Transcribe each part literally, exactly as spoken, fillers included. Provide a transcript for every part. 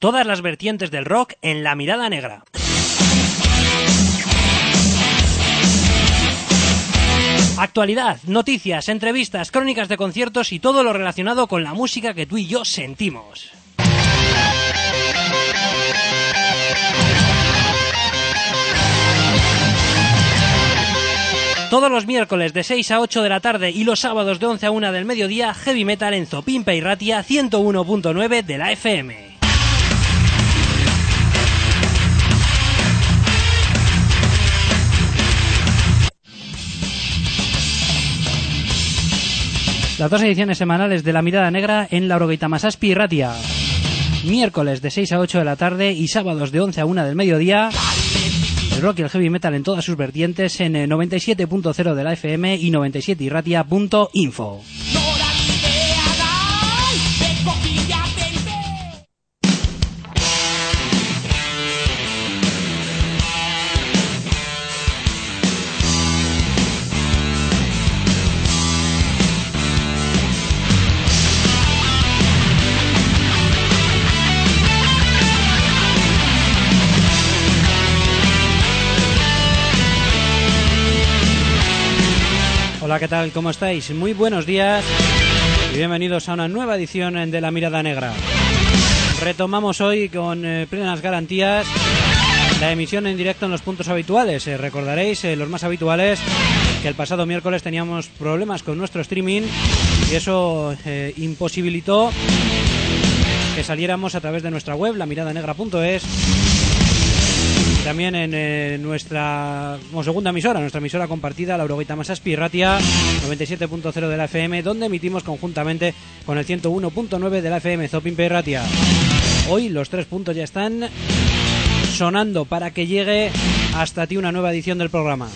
Todas las vertientes del rock en La Mirada Negra. Actualidad, noticias, entrevistas, crónicas de conciertos y todo lo relacionado con la música que tú y yo sentimos. Todos los miércoles de seis a ocho de la tarde y los sábados de once a una del mediodía, Heavy Metal en Zopimpe y Ratia ciento uno punto nueve de la F M. Las dos ediciones semanales de La Mirada Negra en la Orogeita Masaspi y Ratia. Miércoles de seis a ocho de la tarde y sábados de once a una del mediodía. El rock y el heavy metal en todas sus vertientes en noventa y siete punto cero de la F M y noventa y siete y ratia punto info. Hola, ¿qué tal? ¿Cómo estáis? Muy buenos días y bienvenidos a una nueva edición de La Mirada Negra. Retomamos hoy con eh, plenas garantías la emisión en directo en los puntos habituales. Eh, recordaréis, eh, los más habituales, que el pasado miércoles teníamos problemas con nuestro streaming y eso eh, imposibilitó que saliéramos a través de nuestra web, la mirada negra punto es. También en eh, nuestra como segunda emisora, nuestra emisora compartida, la Orogeita Masaspi y Ratia, noventa y siete punto cero de la F M, donde emitimos conjuntamente con el ciento uno punto nueve de la F M, Zopimpe y Ratia. Hoy los tres puntos ya están sonando para que llegue hasta ti una nueva edición del programa.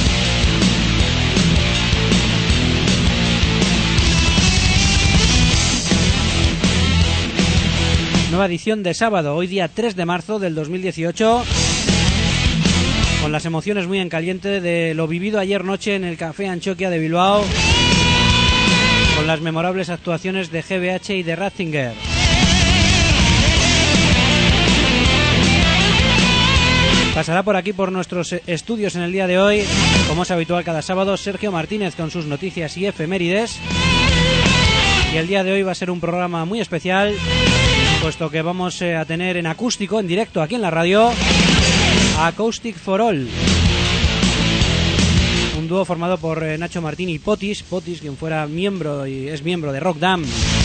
Nueva edición de sábado, hoy día tres de marzo del dos mil dieciocho. Con las emociones muy en caliente de lo vivido ayer noche en el Café Antxokia de Bilbao, con las memorables actuaciones de G B H y de Ratzinger. Pasará por aquí por nuestros estudios en el día de hoy, como es habitual cada sábado, Sergio Martínez con sus noticias y efemérides. Y el día de hoy va a ser un programa muy especial, puesto que vamos a tener en acústico, en directo aquí en la radio, Acoustic for All, un dúo formado por eh, Nacho Martín y Potis, Potis quien fuera miembro y es miembro de Rock Dam,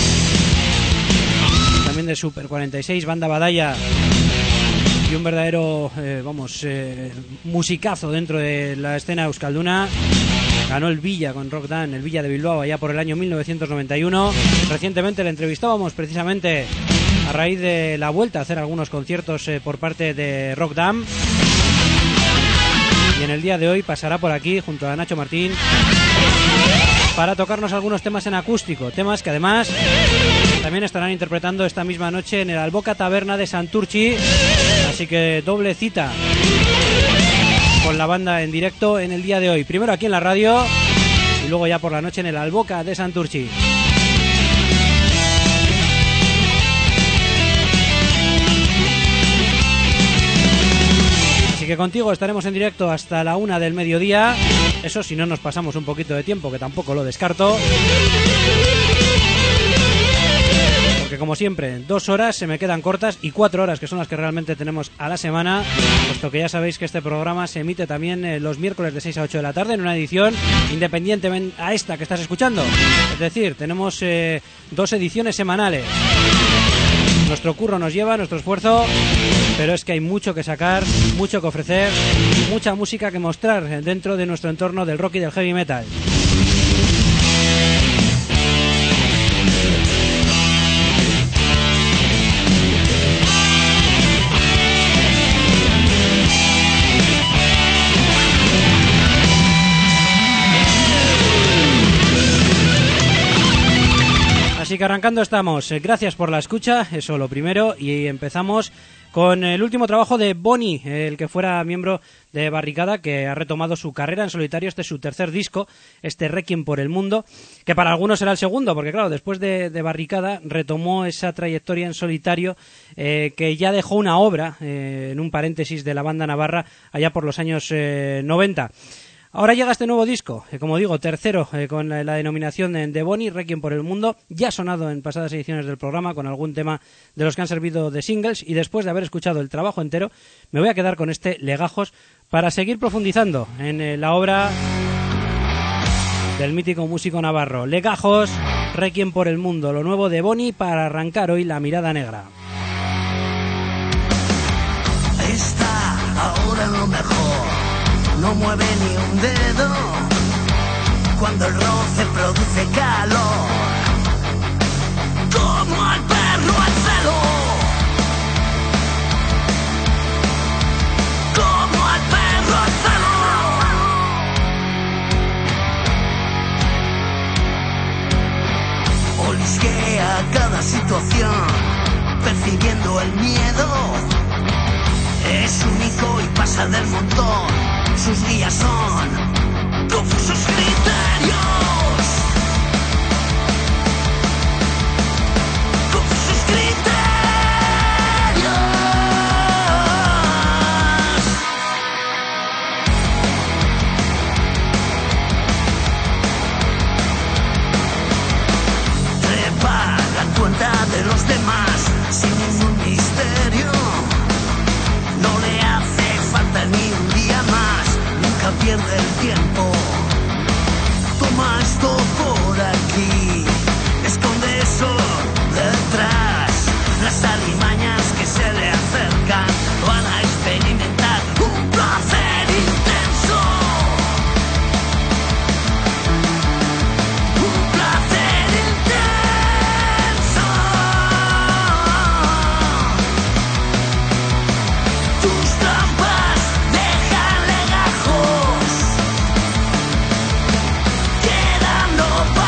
también de Super cuarenta y seis, Banda Badalla, y un verdadero, eh, vamos, eh, musicazo dentro de la escena euskalduna. Ganó el Villa con Rock Dam, el Villa de Bilbao, allá por el año mil novecientos noventa y uno. Recientemente le entrevistábamos precisamente a raíz de la vuelta a hacer algunos conciertos eh, por parte de Rock Dam. Y en el día de hoy pasará por aquí junto a Nacho Martín para tocarnos algunos temas en acústico, temas que además también estarán interpretando esta misma noche en el Alboca Taberna de Santurtzi, así que doble cita con la banda en directo en el día de hoy, primero aquí en la radio y luego ya por la noche en el Alboca de Santurtzi. Así que contigo estaremos en directo hasta la una del mediodía. Eso si no nos pasamos un poquito de tiempo, que tampoco lo descarto. Porque como siempre, dos horas se me quedan cortas y cuatro horas, que son las que realmente tenemos a la semana, puesto que ya sabéis que este programa se emite también eh, los miércoles de seis a ocho de la tarde en una edición independientemente a esta que estás escuchando. Es decir, tenemos eh, dos ediciones semanales. Nuestro curro nos lleva, nuestro esfuerzo, pero es que hay mucho que sacar, mucho que ofrecer, mucha música que mostrar dentro de nuestro entorno del rock y del heavy metal. Así que arrancando estamos. Gracias por la escucha, eso lo primero, y empezamos con el último trabajo de Bonnie, el que fuera miembro de Barricada, que ha retomado su carrera en solitario. Este es su tercer disco, este Requiem por el Mundo, que para algunos será el segundo, porque claro, después de, de Barricada retomó esa trayectoria en solitario, eh, que ya dejó una obra eh, en un paréntesis de la banda navarra allá por los años eh, noventa. Ahora llega este nuevo disco, eh, como digo, tercero, eh, con la, la denominación de, de Bonnie, Requiem por el Mundo. Ya ha sonado en pasadas ediciones del programa con algún tema de los que han servido de singles, y después de haber escuchado el trabajo entero, me voy a quedar con este Legajos para seguir profundizando en eh, la obra del mítico músico navarro. Legajos, Requiem por el Mundo, lo nuevo de Bonnie para arrancar hoy la mirada negra. Está ahora lo mejor. No mueve ni un dedo cuando el roce produce calor. Como al perro al celo, como al perro al celo. Olisquea cada situación, percibiendo el miedo. Es único y pasa del montón. Sus guías son confusos criterios, confusos criterios. Trepa la cuenta de los demás sin ningún misterio. No le hace falta ni un día más. Pierde el tiempo. Toma esto por aquí, esconde eso detrás. Las alimañas que se le acercan van a experimentar un placer intenso. Un placer intenso. Tus trampas dejan legajos. Quedando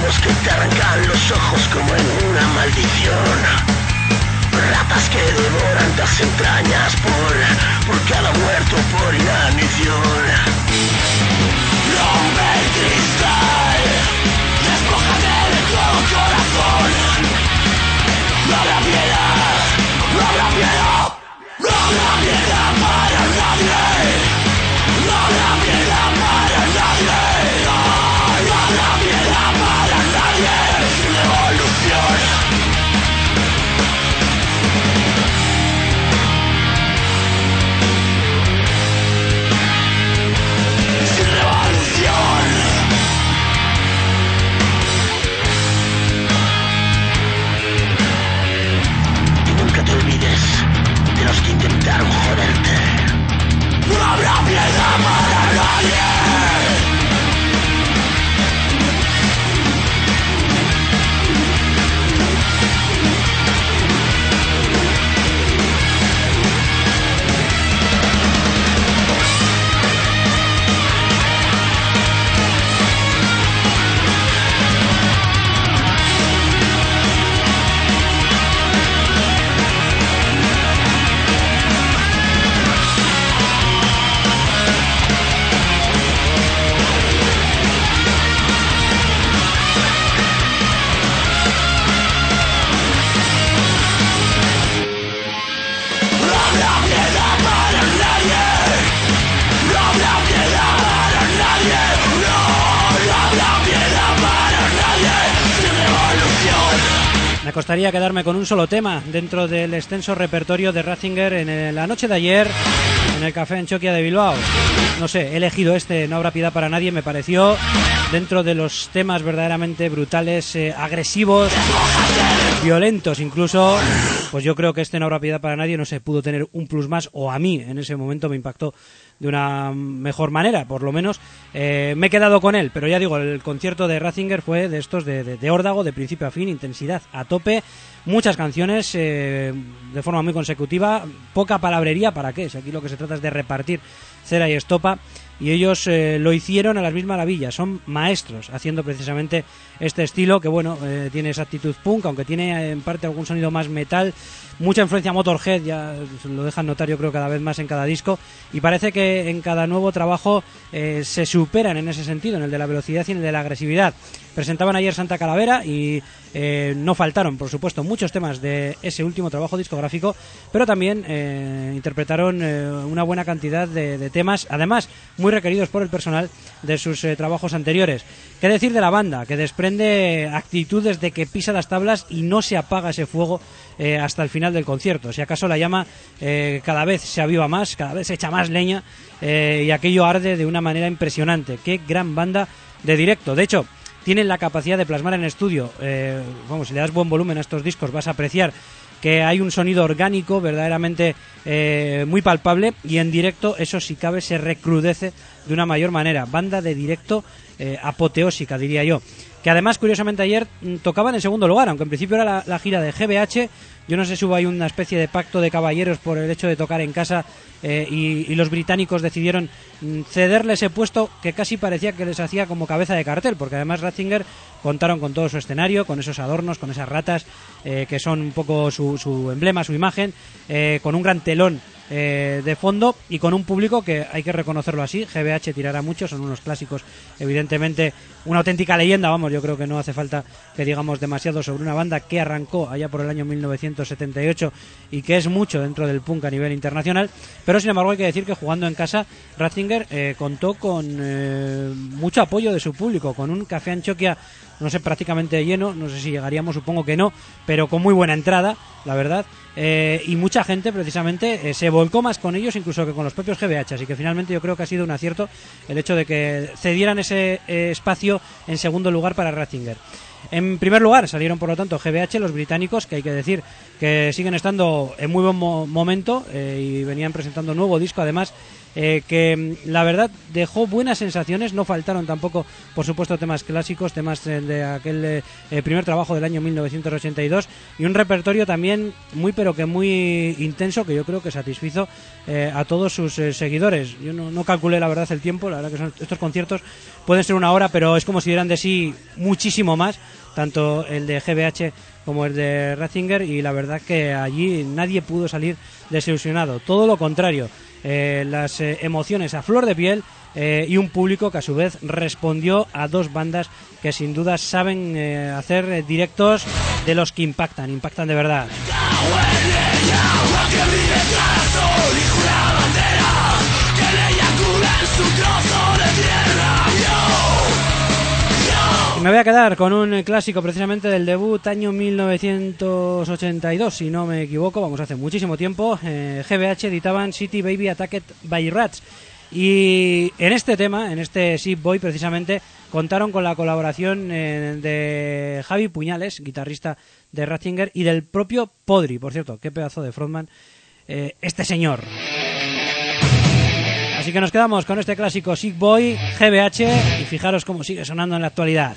lobos que te arrancan los ojos como en una maldición. Ratas que devoran tus entrañas por, por cada muerto por inanición. Rompe el cristal, despójate de todo corazón. No habrá piedad, no habrá piedad, no habrá piedad para nadie. No habrá piedad para nadie. No, no habrá piedad para nadie. Sin revolución. De los que intentaron joderte. No habrá piedad para nadie. Me costaría quedarme con un solo tema dentro del extenso repertorio de Ratzinger en la noche de ayer en el Café Anchoquia de Bilbao. No sé, he elegido este, No habrá piedad para nadie, me pareció dentro de los temas verdaderamente brutales, eh, agresivos, violentos incluso. Pues yo creo que este No habrá piedad para nadie, no sé, pudo tener un plus más, o a mí en ese momento me impactó de una mejor manera, por lo menos eh, me he quedado con él, pero ya digo, el concierto de Ratzinger fue de estos de, de, de órdago, de principio a fin, intensidad a tope, muchas canciones eh, de forma muy consecutiva, poca palabrería, ¿para qué? Si aquí lo que se trata es de repartir cera y estopa, y ellos eh, lo hicieron a las mil maravillas, son maestros haciendo precisamente este estilo que bueno, eh, tiene esa actitud punk, aunque tiene en parte algún sonido más metal, mucha influencia Motorhead, ya lo dejan notar yo creo cada vez más en cada disco, y parece que en cada nuevo trabajo eh, se superan en ese sentido, en el de la velocidad y en el de la agresividad. Presentaban ayer Santa Calavera y eh, no faltaron, por supuesto, muchos temas de ese último trabajo discográfico, pero también eh, interpretaron eh, una buena cantidad de, de temas, además muy requeridos por el personal de sus eh, trabajos anteriores. ¿Qué decir de la banda? Que desprende actitudes de que pisa las tablas y no se apaga ese fuego eh, hasta el final del concierto. Si acaso la llama eh, cada vez se aviva más, cada vez se echa más leña eh, y aquello arde de una manera impresionante. Qué gran banda de directo. De hecho, tienen la capacidad de plasmar en estudio, eh, vamos, si le das buen volumen a estos discos vas a apreciar que hay un sonido orgánico verdaderamente eh, muy palpable, y en directo eso si cabe se recrudece de una mayor manera. Banda de directo eh, apoteósica, diría yo, que además curiosamente ayer mm, tocaban en segundo lugar, aunque en principio era la, la gira de G B H. Yo no sé si hubo ahí una especie de pacto de caballeros por el hecho de tocar en casa eh, y, y los británicos decidieron mm, cederle ese puesto que casi parecía que les hacía como cabeza de cartel, porque además Ratzinger contaron con todo su escenario, con esos adornos, con esas ratas eh, que son un poco su, su emblema, su imagen, eh, con un gran telón eh, de fondo y con un público que hay que reconocerlo así. G B H tirará mucho, son unos clásicos, evidentemente una auténtica leyenda, vamos, yo creo que no hace falta que digamos demasiado sobre una banda que arrancó allá por el año mil novecientos setenta y ocho y que es mucho dentro del punk a nivel internacional, pero sin embargo hay que decir que jugando en casa Ratzinger eh, contó con eh, mucho apoyo de su público, con un Café Anchoquia, no sé, prácticamente lleno, no sé si llegaríamos, supongo que no, pero con muy buena entrada, la verdad, eh, y mucha gente precisamente eh, se volcó más con ellos incluso que con los propios G B H, así que finalmente yo creo que ha sido un acierto el hecho de que cedieran ese eh, espacio en segundo lugar para Ratzinger. En primer lugar salieron por lo tanto G B H, los británicos, que hay que decir que siguen estando en muy buen mo- momento eh, y venían presentando nuevo disco además eh, que la verdad dejó buenas sensaciones. No faltaron tampoco, por supuesto, temas clásicos, temas eh, de aquel eh, primer trabajo del año mil novecientos ochenta y dos, y un repertorio también muy pero que muy intenso, que yo creo que satisfizo eh, a todos sus eh, seguidores. Yo no, no calculé la verdad el tiempo, la verdad que son, estos conciertos pueden ser una hora, pero es como si dieran de sí muchísimo más, tanto el de G B H como el de Ratzinger, y la verdad que allí nadie pudo salir desilusionado, todo lo contrario, eh, las eh, emociones a flor de piel, eh, y un público que a su vez respondió a dos bandas que sin duda saben eh, hacer eh, directos de los que impactan, impactan de verdad. Y me voy a quedar con un clásico precisamente del debut año mil novecientos ochenta y dos, si no me equivoco, vamos, hace muchísimo tiempo. eh, G B H editaban City Baby Attacked by Rats, y en este tema, en este Ship Boy precisamente, contaron con la colaboración eh, de Javi Puñales, guitarrista de Ratzinger, y del propio Podri, por cierto, qué pedazo de frontman eh, este señor. Así que nos quedamos con este clásico Sick Boy, G B H, y fijaros cómo sigue sonando en la actualidad.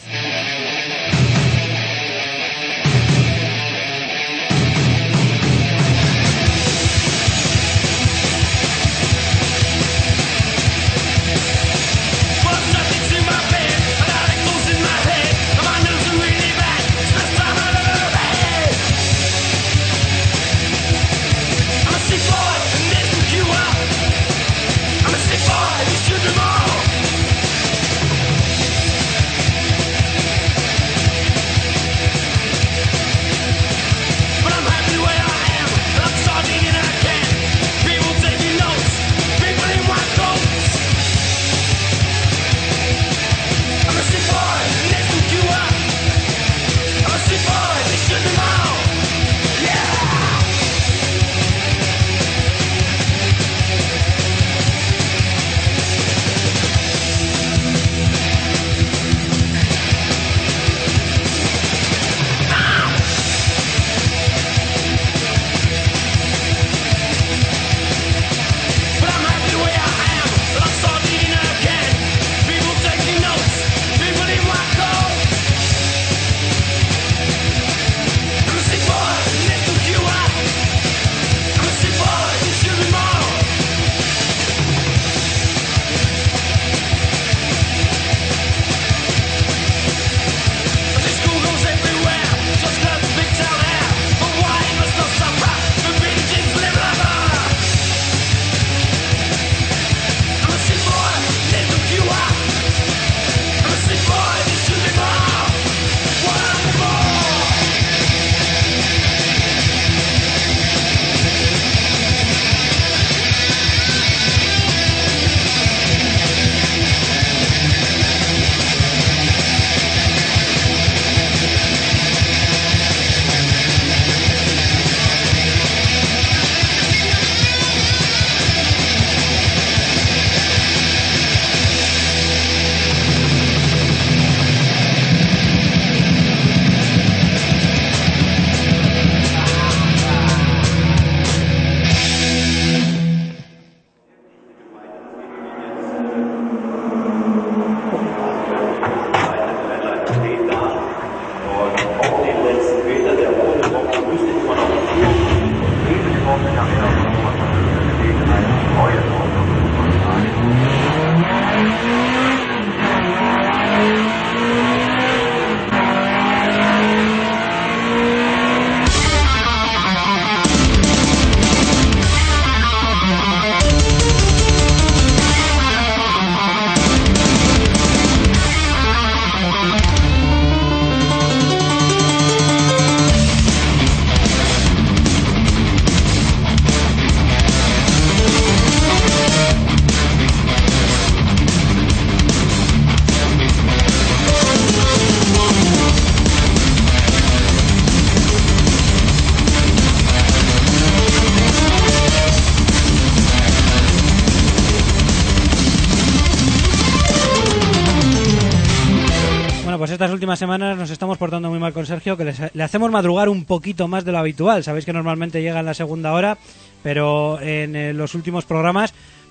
Pues estas últimas semanas nos estamos portando muy mal con Sergio, que les, le hacemos madrugar un poquito más de lo habitual. Sabéis que normalmente llega en la segunda hora, pero en eh, los últimos programas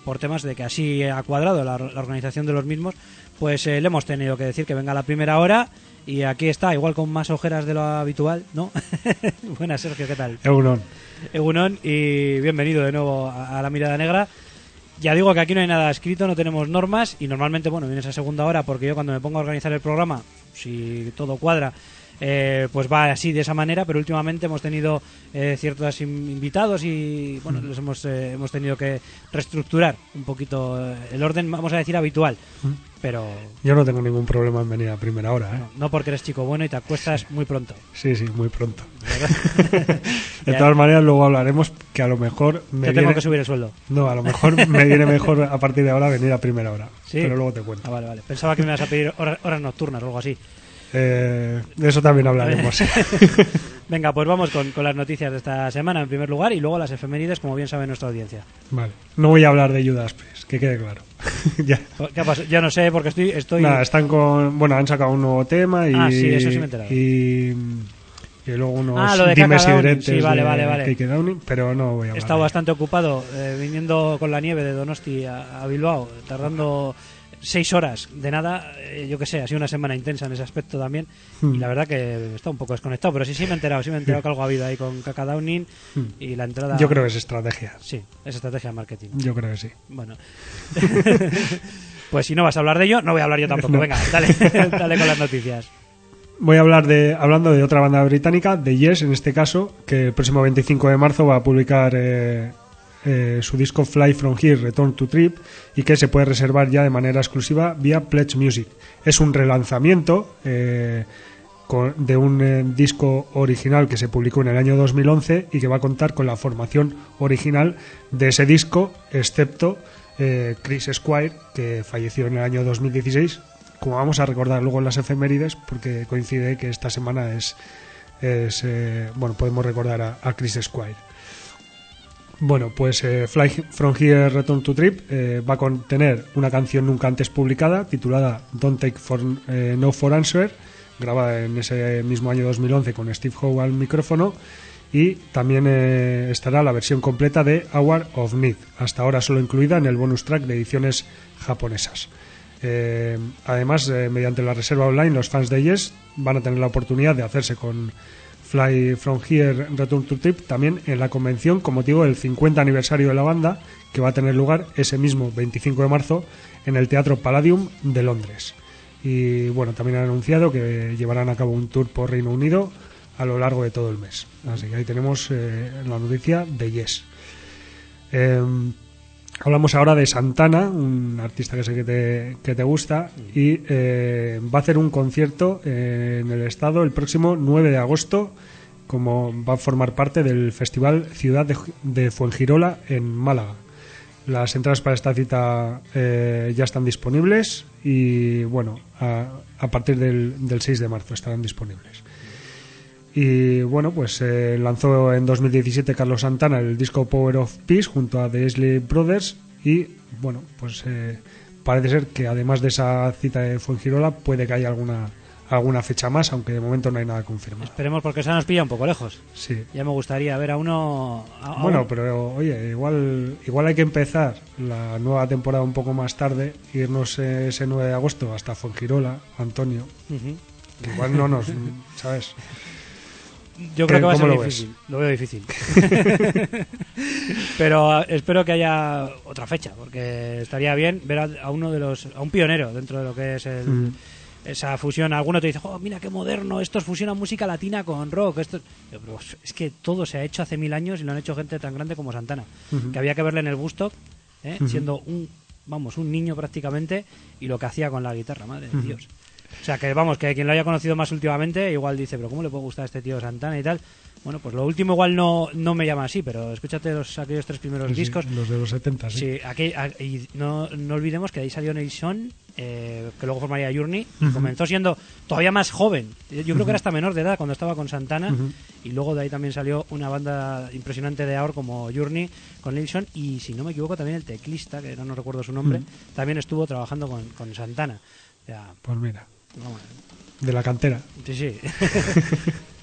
por temas de que así ha cuadrado la, la organización de los mismos, pues eh, le hemos tenido que decir que venga a la primera hora. Y aquí está, igual con más ojeras de lo habitual, ¿no? Buenas, Sergio, ¿qué tal? Egunon. Egunon, y bienvenido de nuevo a, a La Mirada Negra. Ya digo que aquí no hay nada escrito, no tenemos normas, y normalmente, bueno, vienes a segunda hora porque yo cuando me pongo a organizar el programa, si todo cuadra, eh, pues va así, de esa manera, pero últimamente hemos tenido eh, ciertos invitados y, bueno, mm. les hemos, eh, hemos tenido que reestructurar un poquito eh, el orden, vamos a decir, habitual. Mm. Pero yo no tengo ningún problema en venir a primera hora, ¿eh? No, no porque eres chico bueno y te acuestas muy pronto. Sí, sí, muy pronto. De todas maneras, luego hablaremos que a lo mejor me te viene... tengo que subir el sueldo. No, a lo mejor me viene mejor a partir de ahora venir a primera hora. ¿Sí? Pero luego te cuento. Ah, vale, vale. Pensaba que me ibas a pedir horas, horas nocturnas o algo así. Eh, de eso también hablaremos. Venga, pues vamos con, con las noticias de esta semana en primer lugar y luego las efemérides, como bien sabe nuestra audiencia. Vale. No voy a hablar de Judas Priest, que quede claro. Ya. ¿Qué pasa? Ya no sé, porque estoy... estoy... Nada, están con... Bueno, han sacado un nuevo tema y... Ah, sí, eso sí me he enterado. Y, y luego unos ah, lo de dimes y Kaka diretes sí, vale, de vale, vale. Keke Downing, pero no voy a hablar. He estado de bastante ocupado eh, viniendo con la nieve de Donosti a, a Bilbao, tardando... seis horas de nada, eh, yo que sé, ha sido una semana intensa en ese aspecto también, hmm. y la verdad que está un poco desconectado, pero sí, sí me he enterado, sí me he enterado que algo ha habido ahí con Kaka Downing hmm. y la entrada... Yo creo que es estrategia. Sí, es estrategia de marketing. Yo creo que sí. Bueno, pues si no vas a hablar de ello, no voy a hablar yo tampoco. No. Venga, dale, dale con las noticias. Voy a hablar de, hablando de otra banda británica, de Yes, en este caso, que el próximo veinticinco de marzo va a publicar... Eh, Eh, su disco Fly From Here, Return to Trip, y que se puede reservar ya de manera exclusiva vía Pledge Music. Es un relanzamiento eh, con, de un eh, disco original que se publicó en el año dos mil once y que va a contar con la formación original de ese disco, excepto eh, Chris Squire, que falleció en el año dos mil dieciséis, como vamos a recordar luego en las efemérides, porque coincide que esta semana es, es eh, bueno, podemos recordar a, a Chris Squire. Bueno, pues eh, Fly From Here Return to Trip eh, va a contener una canción nunca antes publicada titulada Don't Take for, eh, No for Answer, grabada en ese mismo año dos mil once con Steve Howe al micrófono, y también eh, estará la versión completa de Hour of Need, hasta ahora solo incluida en el bonus track de ediciones japonesas. Eh, además, eh, mediante la reserva online, los fans de Yes van a tener la oportunidad de hacerse con Fly From Here Return to Trip también en la convención con motivo del cincuenta aniversario de la banda, que va a tener lugar ese mismo veinticinco de marzo en el Teatro Palladium de Londres. Y bueno, también han anunciado que llevarán a cabo un tour por Reino Unido a lo largo de todo el mes. Así que ahí tenemos eh, la noticia de Yes. Eh, hablamos ahora de Santana, un artista que sé que te, que te gusta, y eh, va a hacer un concierto eh, en el estado el próximo nueve de agosto, como va a formar parte del Festival Ciudad de, de Fuengirola en Málaga. Las entradas para esta cita eh, ya están disponibles y bueno, a, a partir del, del seis de marzo estarán disponibles. Y bueno, pues eh, lanzó en dos mil diecisiete Carlos Santana el disco Power of Peace junto a The Isley Brothers y bueno, pues eh, parece ser que además de esa cita de Fuengirola puede que haya alguna alguna fecha más, aunque de momento no hay nada confirmado. Esperemos, porque esa nos pilla un poco lejos. Sí. Ya me gustaría ver a uno... A, a bueno, un... pero oye, igual igual hay que empezar la nueva temporada un poco más tarde, irnos ese nueve de agosto hasta Fuengirola, Antonio. Uh-huh. Igual no nos... ¿sabes? Yo creo que va a ser difícil. Lo veo difícil. Pero uh, espero que haya otra fecha, porque estaría bien ver a, a uno de los... a un pionero dentro de lo que es el... Uh-huh. Esa fusión. Alguno te dice, oh, mira qué moderno, estos fusionan música latina con rock. Esto... Pero es que todo se ha hecho hace mil años y lo han hecho gente tan grande como Santana. Uh-huh. Que había que verle en el Woodstock, ¿eh? uh-huh. siendo un, vamos, un niño prácticamente, y lo que hacía con la guitarra, madre de uh-huh. Dios. O sea, que vamos, que quien lo haya conocido más últimamente igual dice, pero ¿cómo le puede gustar a este tío Santana y tal? Bueno, pues lo último igual no, no me llama así, pero escúchate los, aquellos tres primeros sí, discos. Los de los setenta, sí. Sí, aquí, y no, no olvidemos que de ahí salió Neil Sean, eh, que luego formaría Journey, y uh-huh. comenzó siendo todavía más joven. Yo creo uh-huh. que era hasta menor de edad cuando estaba con Santana, uh-huh. y luego de ahí también salió una banda impresionante de ahora como Journey, con Neil Sean, y si no me equivoco también el teclista, que no, no recuerdo su nombre, uh-huh. también estuvo trabajando con, con Santana. O sea, pues mira, vamos, de la cantera. Sí, sí.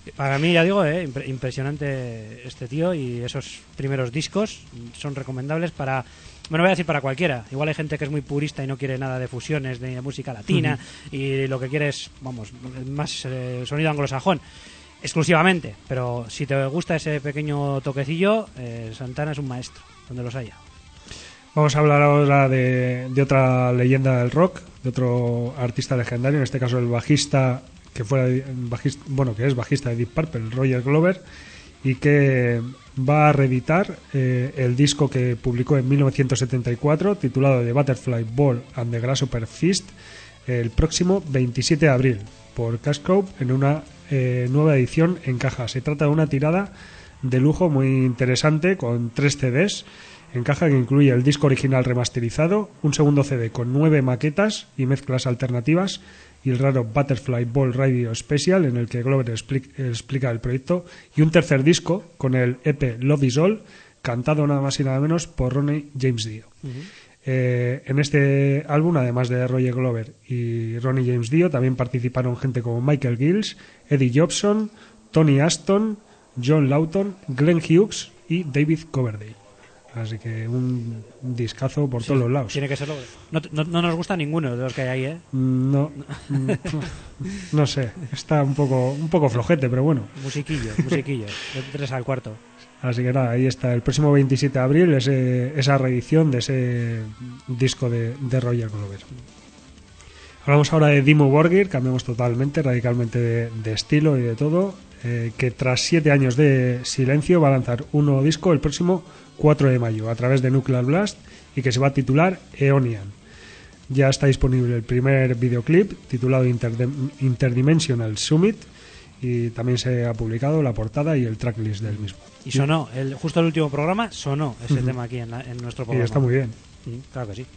Para mí, ya digo, eh, impre- impresionante este tío, y esos primeros discos son recomendables para... Bueno, voy a decir para cualquiera. Igual hay gente que es muy purista y no quiere nada de fusiones, de música latina, uh-huh. y lo que quiere es, vamos, más eh, sonido anglosajón, exclusivamente. Pero si te gusta ese pequeño toquecillo, eh, Santana es un maestro, donde los haya. Vamos a hablar ahora de, de otra leyenda del rock, de otro artista legendario, en este caso el bajista que fuera bajista, bueno, que es bajista de Deep Purple, Roger Glover, y que va a reeditar eh, el disco que publicó en mil novecientos setenta y cuatro, titulado The Butterfly Ball and the Grasshopper Feast, el próximo veintisiete de abril, por Cash Cow, en una eh, nueva edición en caja. Se trata de una tirada de lujo muy interesante, con tres C Ds en caja, que incluye el disco original remasterizado, un segundo C D con nueve maquetas y mezclas alternativas, y el raro Butterfly Ball Radio Special, en el que Glover explica, explica el proyecto, y un tercer disco con el E P Love Is All, cantado nada más y nada menos por Ronnie James Dio. Uh-huh. Eh, en este álbum, además de Roger Glover y Ronnie James Dio, también participaron gente como Michael Gills, Eddie Jobson, Tony Aston, John Lawton, Glenn Hughes y David Coverdale. Así que un discazo por sí, todos los lados. Tiene que serlo. No, no, no nos gusta ninguno de los que hay ahí, ¿eh? No, no sé. Está un poco un poco flojete, pero bueno. Musiquillo, musiquillo. De tres al cuarto. Así que nada, ahí está. El próximo veintisiete de abril ese, esa reedición de ese disco de, de Roger Glover. Hablamos ahora de Dimmu Borgir. Cambiamos totalmente, radicalmente de, de estilo y de todo. Eh, que tras siete años de silencio va a lanzar un nuevo disco el próximo cuatro de mayo a través de Nuclear Blast, y que se va a titular Aeonian. Ya está disponible el primer videoclip titulado Interdem- Interdimensional Summit, y también se ha publicado la portada y el tracklist del mismo. Y sonó, el, justo el último programa sonó ese uh-huh. tema aquí en, la, en nuestro programa. Y está muy bien. Uh-huh, claro que sí.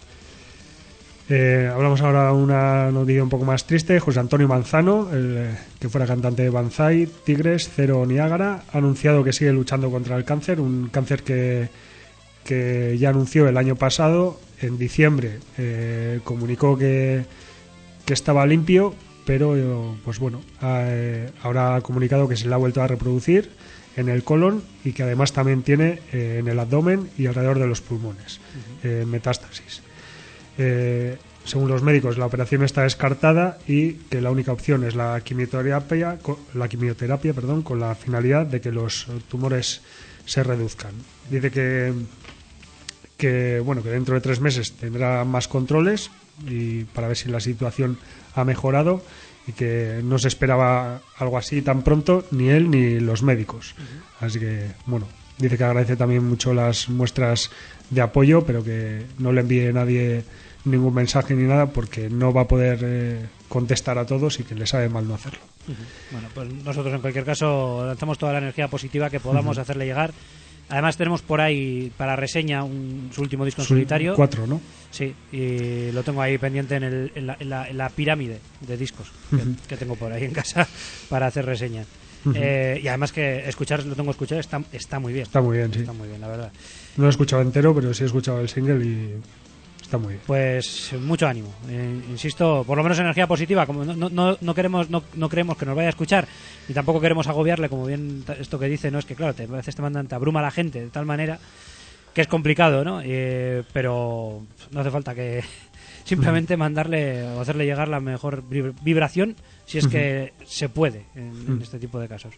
Eh, hablamos ahora de una noticia un poco más triste. José Antonio Manzano, el, que fuera cantante de Banzai, Tigres, Cero Niágara, ha anunciado que sigue luchando contra el cáncer, un cáncer que, que ya anunció el año pasado. En diciembre eh, comunicó que, que estaba limpio, pero pues bueno, ha, eh, ahora ha comunicado que se le ha vuelto a reproducir en el colon, y que además también tiene eh, en el abdomen y alrededor de los pulmones uh-huh. eh, metástasis. Eh, según los médicos, la operación está descartada y que la única opción es la quimioterapia, la quimioterapia, perdón, con la finalidad de que los tumores se reduzcan. Dice que, que bueno, que dentro de tres meses tendrá más controles y para ver si la situación ha mejorado, y que no se esperaba algo así tan pronto, ni él ni los médicos. Uh-huh. Así que, bueno, dice que agradece también mucho las muestras de apoyo, pero que no le envíe nadie ningún mensaje ni nada, porque no va a poder eh, contestar a todos, y que le sabe mal no hacerlo. Uh-huh. Bueno, pues nosotros en cualquier caso lanzamos toda la energía positiva que podamos uh-huh. hacerle llegar. Además tenemos por ahí para reseña un, su último disco en su, solitario. Cuatro, ¿no? Sí, y lo tengo ahí pendiente en, el, en, la, en, la, en la pirámide de discos que, uh-huh. que tengo por ahí en casa para hacer reseña. Uh-huh. Eh, y además que escuchar, lo tengo que escuchar, está, está muy bien. Está muy bien, sí. Está muy bien, la verdad. No lo he escuchado entero, pero sí he escuchado el single y está muy bien. Pues mucho ánimo. Eh, insisto, por lo menos energía positiva. Como no, no, no queremos, no, no creemos que nos vaya a escuchar, y tampoco queremos agobiarle, como bien esto que dice, no es que claro, te, a veces te mandan, te abruma la gente de tal manera que es complicado, ¿no? Eh, pero no hace falta que simplemente mandarle o hacerle llegar la mejor vibración, si es que se puede en, en este tipo de casos.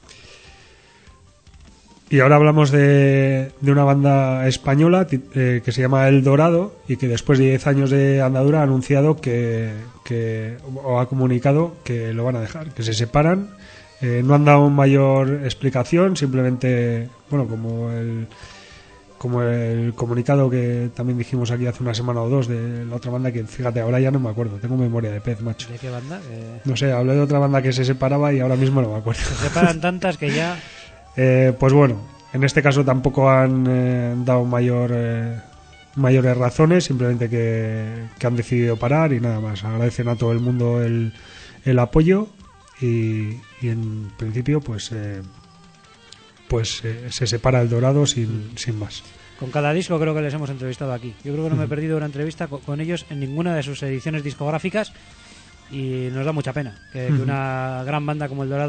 Y ahora hablamos de, de una banda española eh, que se llama El Dorado, y que después de diez años de andadura ha anunciado que, que o ha comunicado que lo van a dejar, que se separan. Eh, no han dado mayor explicación, simplemente, bueno, como el como el comunicado que también dijimos aquí hace una semana o dos de la otra banda, que fíjate, ahora ya no me acuerdo, tengo memoria de pez, macho. ¿De qué banda? Eh... No sé, hablé de otra banda que se separaba y ahora mismo no me acuerdo. Se separan tantas que ya... Eh, pues bueno, en este caso tampoco han eh, dado mayor eh, mayores razones, simplemente que, que han decidido parar y nada más. Agradecen a todo el mundo el, el apoyo y, y en principio pues eh, pues eh, se separa El Dorado sin, sin más. Con cada disco creo que les hemos entrevistado aquí. Yo creo que no me he perdido una entrevista con, con ellos en ninguna de sus ediciones discográficas, y nos da mucha pena que, que una gran banda como El Dorado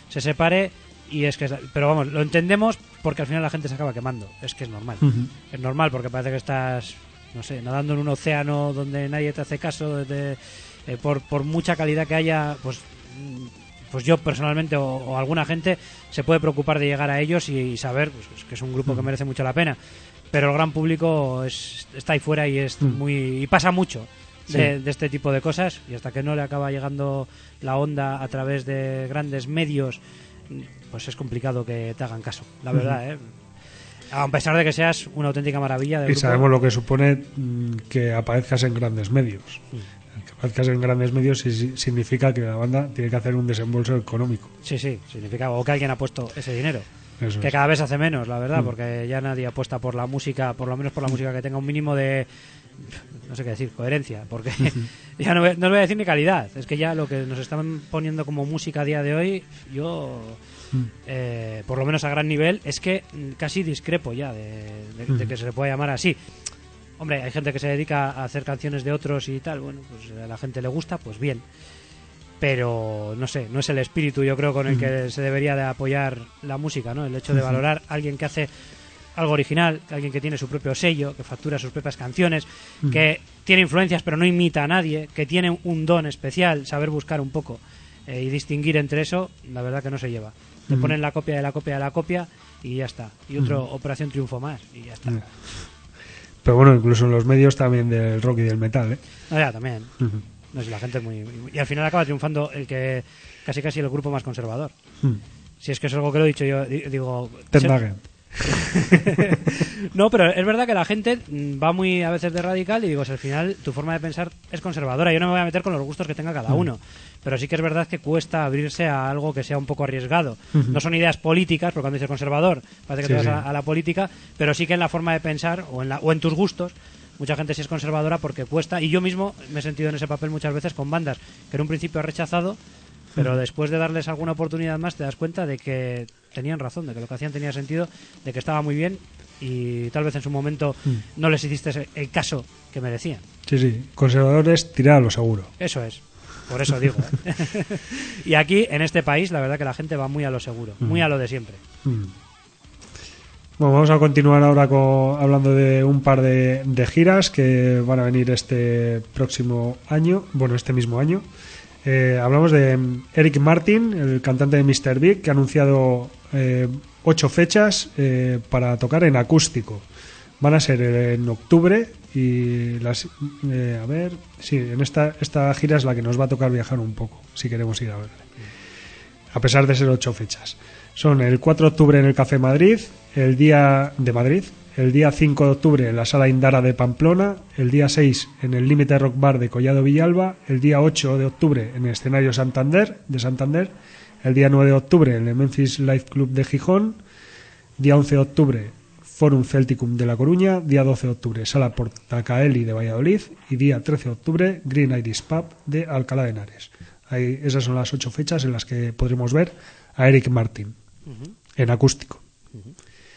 se separe. Y es que, pero vamos, lo entendemos porque al final la gente se acaba quemando. Es que es normal. Uh-huh. Es normal porque parece que estás, no sé, nadando en un océano donde nadie te hace caso. Desde, eh, por, por mucha calidad que haya, pues pues yo personalmente o, o alguna gente se puede preocupar de llegar a ellos y, y saber pues, que es un grupo uh-huh. que merece mucho la pena. Pero el gran público es, está ahí fuera y es uh-huh. muy y pasa mucho de, sí. de este tipo de cosas. Y hasta que no le acaba llegando la onda a través de grandes medios, pues es complicado que te hagan caso, la verdad, uh-huh. ¿eh? A pesar de que seas una auténtica maravilla del y grupo. Sabemos lo que supone que aparezcas en grandes medios. Uh-huh. Que aparezcas en grandes medios significa que la banda tiene que hacer un desembolso económico. Sí, sí, significa o que alguien ha puesto ese dinero. Eso que es. Cada vez hace menos, la verdad, uh-huh. porque ya nadie apuesta por la música, por lo menos por la música que tenga un mínimo de, no sé qué decir, coherencia, porque ya no, no os voy a decir ni calidad, es que ya lo que nos están poniendo como música a día de hoy, yo... Eh, por lo menos a gran nivel, es que casi discrepo ya de, de, de que se le pueda llamar así. Hombre, hay gente que se dedica a hacer canciones de otros y tal, bueno, pues a la gente le gusta, pues bien, pero no sé, no es el espíritu yo creo con el que se debería de apoyar la música, ¿no? El hecho de valorar a alguien que hace algo original, alguien que tiene su propio sello, que factura sus propias canciones, que tiene influencias pero no imita a nadie, que tiene un don especial, saber buscar un poco eh, y distinguir entre eso, la verdad que no se lleva. Te uh-huh. ponen la copia de la copia de la copia y ya está. Y otro uh-huh. Operación Triunfo más y ya está. Uh-huh. Pero bueno, incluso en los medios también del rock y del metal, ¿eh? No, ya, también. Uh-huh. No sé, la gente es muy, muy... Y al final acaba triunfando el que casi casi el grupo más conservador. Uh-huh. Si es que es algo que lo he dicho yo, digo... Ten No, pero es verdad que la gente va muy a veces de radical y digo, si al final tu forma de pensar es conservadora. Yo no me voy a meter con los gustos que tenga cada uno. Uh-huh. Pero sí que es verdad que cuesta abrirse a algo que sea un poco arriesgado. Uh-huh. No son ideas políticas, porque cuando dices conservador parece que sí, te vas sí. a, a la política, pero sí que en la forma de pensar o en, la, o en tus gustos, mucha gente sí es conservadora porque cuesta. Y yo mismo me he sentido en ese papel muchas veces con bandas que en un principio he rechazado, pero uh-huh. después de darles alguna oportunidad más te das cuenta de que tenían razón, de que lo que hacían tenía sentido, de que estaba muy bien y tal vez en su momento uh-huh. no les hiciste el caso que merecían. Sí, sí, conservadores, tirar a lo seguro. Eso es. Por eso digo. ¿eh? Y aquí, en este país, la verdad que la gente va muy a lo seguro, mm. muy a lo de siempre. Mm. Bueno, vamos a continuar ahora con, hablando de un par de, de giras que van a venir este próximo año, bueno, este mismo año. Eh, hablamos de Eric Martin, el cantante de míster Big, que ha anunciado eh, ocho fechas eh, para tocar en acústico. Van a ser en octubre y las eh, a ver, sí, en esta esta gira es la que nos va a tocar viajar un poco, si queremos ir a verle. A pesar de ser ocho fechas. Son el cuatro de octubre en el Café Madrid, el día de Madrid, el día cinco de octubre en la Sala Indara de Pamplona, el día seis en el Límite Rock Bar de Collado Villalba, el día ocho de octubre en el Escenario Santander de Santander, el día nueve de octubre en el Memphis Live Club de Gijón, día once de octubre Forum Celticum de La Coruña, día doce de octubre Sala Portacaeli de Valladolid y día trece de octubre Green Iris Pub de Alcalá de Henares. Ahí, esas son las ocho fechas en las que podremos ver a Eric Martin uh-huh. en acústico. Uh-huh.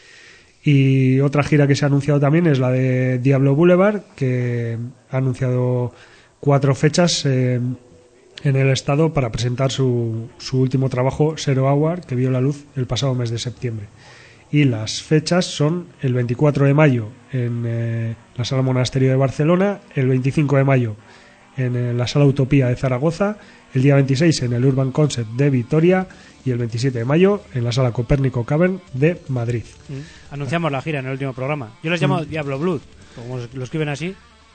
Y otra gira que se ha anunciado también es la de Diablo Boulevard, que ha anunciado cuatro fechas eh, en el estado para presentar su, su último trabajo, Zero Hour, que vio la luz el pasado mes de septiembre. Y las fechas son el veinticuatro de mayo en eh, la Sala Monasterio de Barcelona, el veinticinco de mayo en eh, la Sala Utopía de Zaragoza, el día veintiséis en el Urban Concept de Vitoria y el veintisiete de mayo en la Sala Copérnico Cavern de Madrid. Mm. Anunciamos la gira en el último programa. Yo les llamo mm. Diablo Blood, como lo escriben así.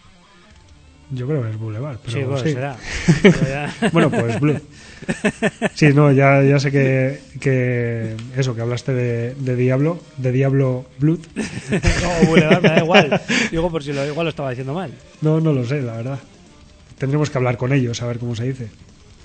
Yo creo que es Boulevard, pero sí, bueno, sí. será. Bueno, pues Blue. Sí, no, ya, ya sé que, que eso, que hablaste de, de Diablo, de Diablo Blood. No, Boulevard me da igual. Digo por si lo igual lo estaba diciendo mal. No, no lo sé, la verdad. Tendremos que hablar con ellos, a ver cómo se dice.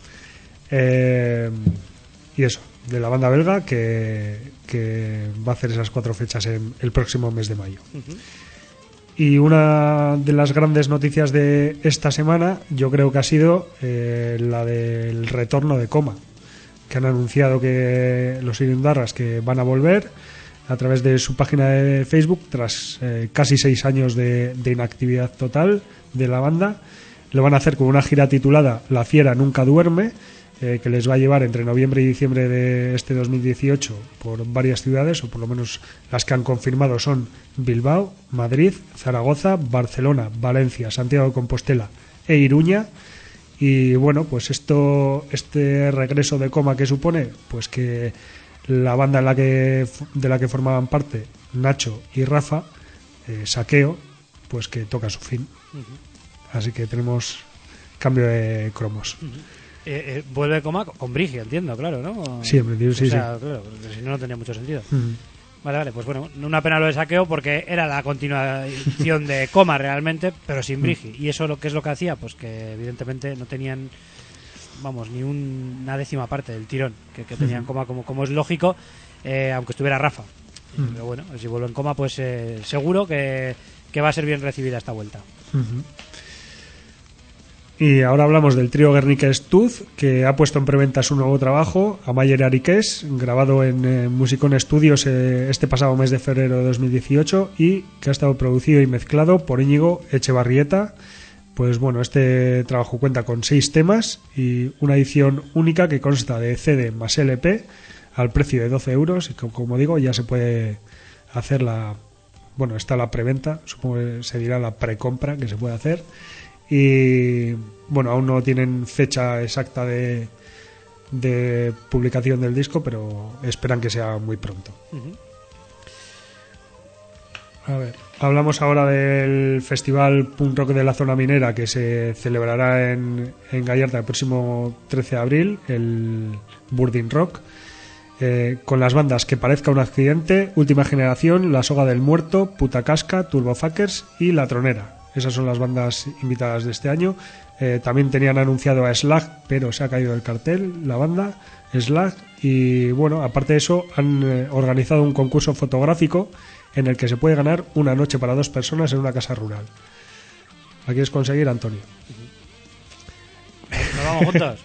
Eh, y eso, de la banda belga que, que va a hacer esas cuatro fechas en el próximo mes de mayo. Uh-huh. Y una de las grandes noticias de esta semana yo creo que ha sido eh, la del retorno de Coma, que han anunciado que los Irindarras que van a volver a través de su página de Facebook tras eh, casi seis años de, de inactividad total de la banda. Lo van a hacer con una gira titulada La Fiera Nunca Duerme, eh, que les va a llevar entre noviembre y diciembre de este dos mil dieciocho por varias ciudades, o por lo menos las que han confirmado son Bilbao, Madrid, Zaragoza, Barcelona, Valencia, Santiago de Compostela e Iruña. Y bueno, pues esto, este regreso de Coma, que supone, pues que la banda en la que, de la que formaban parte Nacho y Rafa, eh, Saqueo, pues que toca su fin. Uh-huh. Así que tenemos cambio de cromos. Uh-huh. eh, eh, vuelve Coma con Brigia, entiendo, claro, ¿no? Sí, en principio sí, o sea, sí. Claro, si no, no tenía mucho sentido. Uh-huh. Vale, vale, pues bueno, una pena lo de Saqueo porque era la continuación de Coma realmente, pero sin Brigi. Y eso lo que es lo que hacía, pues que evidentemente no tenían, vamos, ni un, una décima parte del tirón que, que tenían Coma, como, como es lógico, eh, aunque estuviera Rafa. Uh-huh. Pero bueno, si vuelve en Coma, pues eh, seguro que, que va a ser bien recibida esta vuelta. Uh-huh. Y ahora hablamos del trío Guernica Stuz, que ha puesto en preventa su nuevo trabajo, Amayer Ariqués, grabado en eh, Musicón Studios eh, este pasado mes de febrero de dos mil dieciocho, y que ha estado producido y mezclado por Íñigo Echevarrieta. Pues bueno, este trabajo cuenta con seis temas y una edición única que consta de C D más L P al precio de doce euros, y que, como digo, ya se puede hacer la... Bueno, está la preventa, supongo que se dirá la precompra que se puede hacer. Y bueno, aún no tienen fecha exacta de, de publicación del disco, pero esperan que sea muy pronto. Uh-huh. A ver, hablamos ahora del Festival Punk Rock de la Zona Minera, que se celebrará en, en Gallarta el próximo trece de abril, el Burdin Rock, eh, con las bandas Que Parezca un Accidente, Última Generación, La Soga del Muerto, Puta Casca, Turbofuckers y La Tronera. Esas son las bandas invitadas de este año. Eh, también tenían anunciado a Slag, pero se ha caído del cartel la banda Slag. Y bueno, aparte de eso, han eh, organizado un concurso fotográfico en el que se puede ganar una noche para dos personas en una casa rural. ¿La quieres conseguir, Antonio? ¿Nos vamos juntos?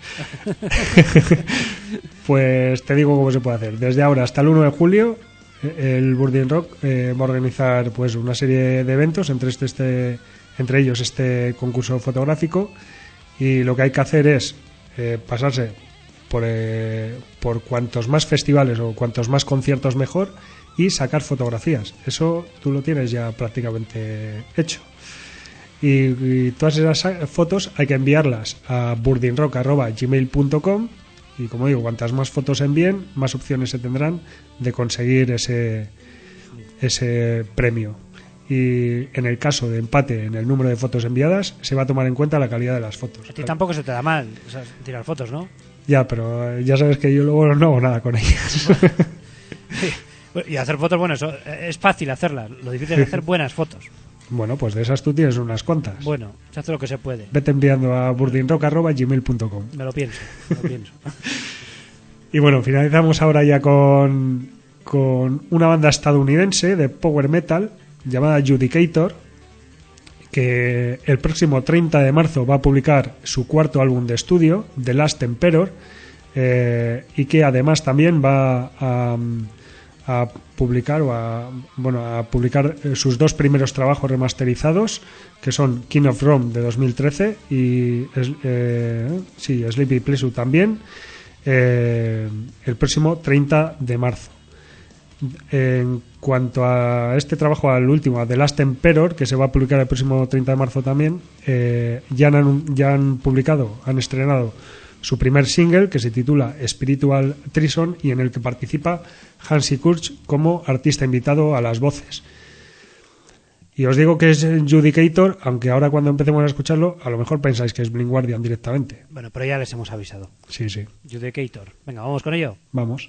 Pues te digo cómo se puede hacer. Desde ahora hasta el uno de julio, el Burdin Rock eh, va a organizar pues una serie de eventos, entre este, este entre ellos este concurso fotográfico, y lo que hay que hacer es eh, pasarse por, eh, por cuantos más festivales o cuantos más conciertos mejor, y sacar fotografías. Eso tú lo tienes ya prácticamente hecho, y, y todas esas fotos hay que enviarlas a burdinrock arroba gmail punto com. Y como digo, cuantas más fotos envíen, más opciones se tendrán de conseguir ese, ese premio. Y en el caso de empate en el número de fotos enviadas, se va a tomar en cuenta la calidad de las fotos. A ti tampoco se te da mal, o sea, tirar fotos, ¿no? Ya, pero ya sabes que yo luego no hago nada con ellas. Sí. Y hacer fotos, bueno, eso es fácil hacerlas. Lo difícil es hacer buenas fotos. Bueno, pues de esas tú tienes unas cuantas. Bueno, se hace lo que se puede. Vete enviando a burdinrock arroba gmail punto com. Me lo pienso, me lo pienso. Y bueno, finalizamos ahora ya con, con una banda estadounidense de power metal llamada Judicator, que el próximo treinta de marzo va a publicar su cuarto álbum de estudio, The Last Emperor, eh, y que además también va a... a publicar o a, bueno, a publicar sus dos primeros trabajos remasterizados, que son King of Rome de dos mil trece y eh, sí, Sleepy Pleasure también, eh, el próximo treinta de marzo. En cuanto a este trabajo, al último, a The Last Emperor, que se va a publicar el próximo treinta de marzo también, eh, ya, han, ya han publicado, han estrenado su primer single, que se titula Spiritual Treason, y en el que participa Hansi Kurz como artista invitado a las voces. Y os digo que es Judicator, aunque ahora cuando empecemos a escucharlo, a lo mejor pensáis que es Blind Guardian directamente. Bueno, pero ya les hemos avisado. Sí, sí. Judicator. Venga, vamos con ello. Vamos.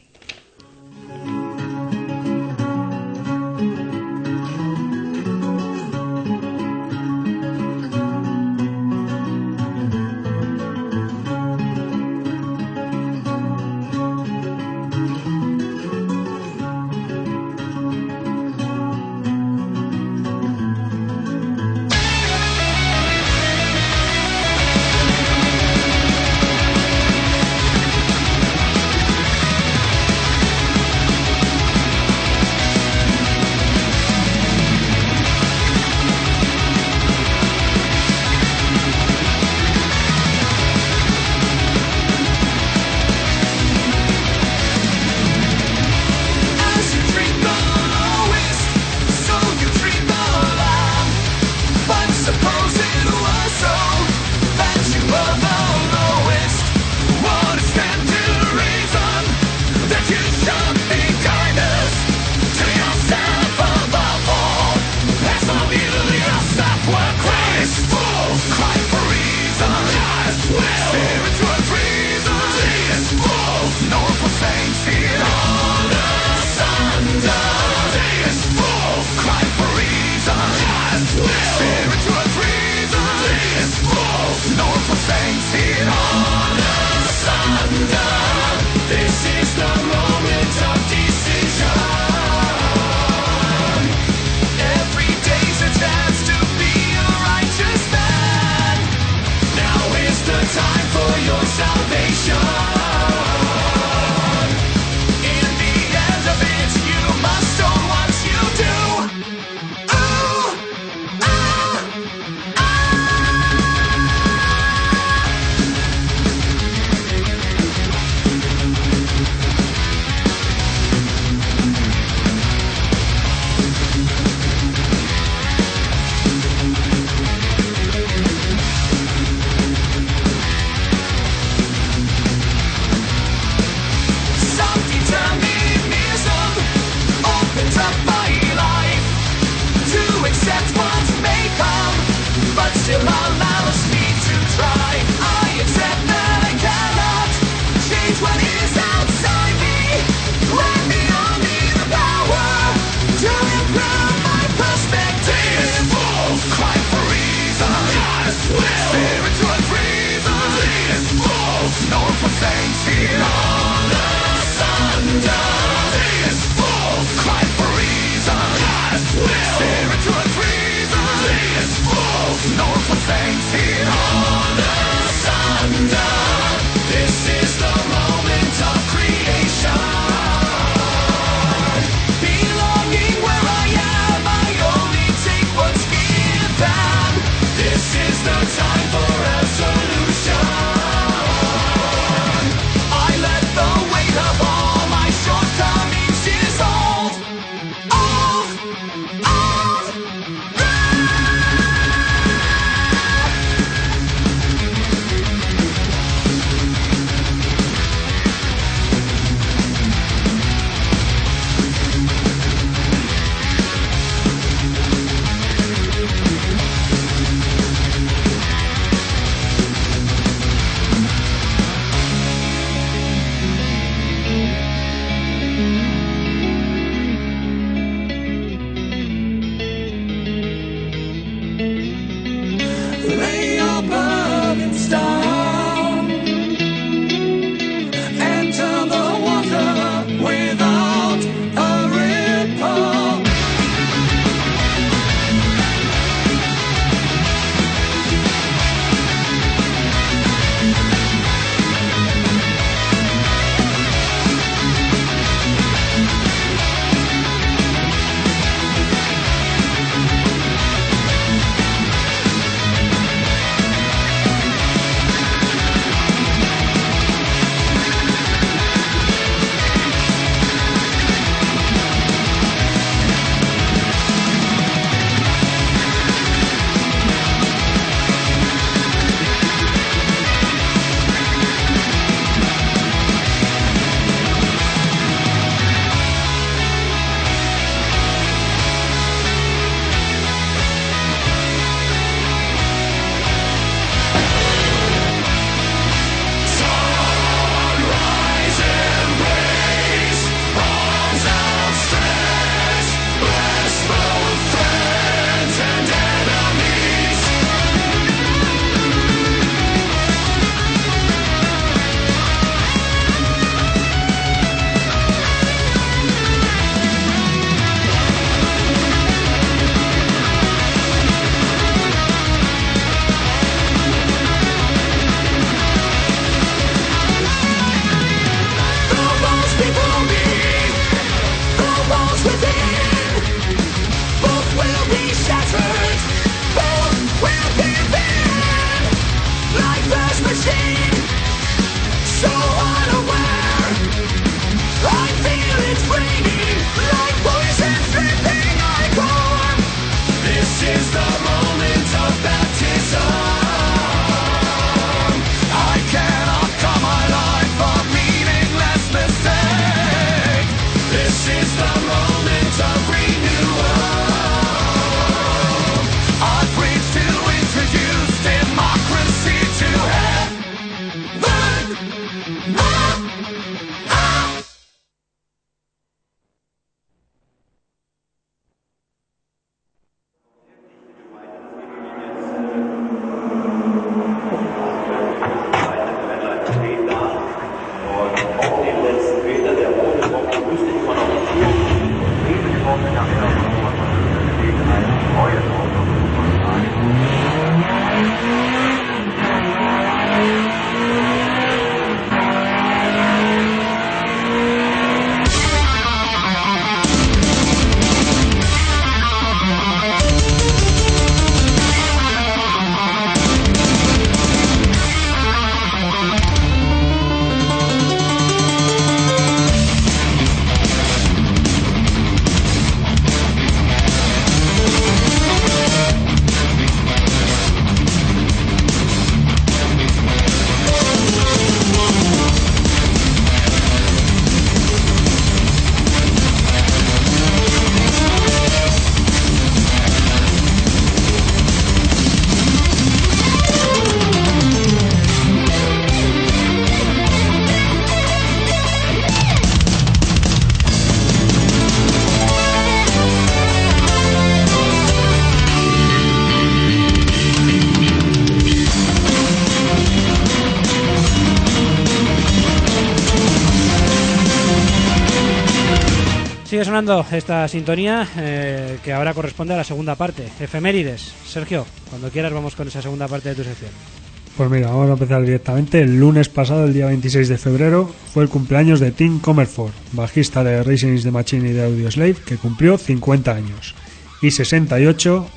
Sigue sonando esta sintonía eh, que ahora corresponde a la segunda parte. Efemérides. Sergio, cuando quieras vamos con esa segunda parte de tu sección. Pues mira, vamos a empezar directamente. El lunes pasado, el día veintiséis de febrero, fue el cumpleaños de Tim Comerford, bajista de Racing is the Machine y de Audioslave, que cumplió cincuenta años. Y sesenta y ocho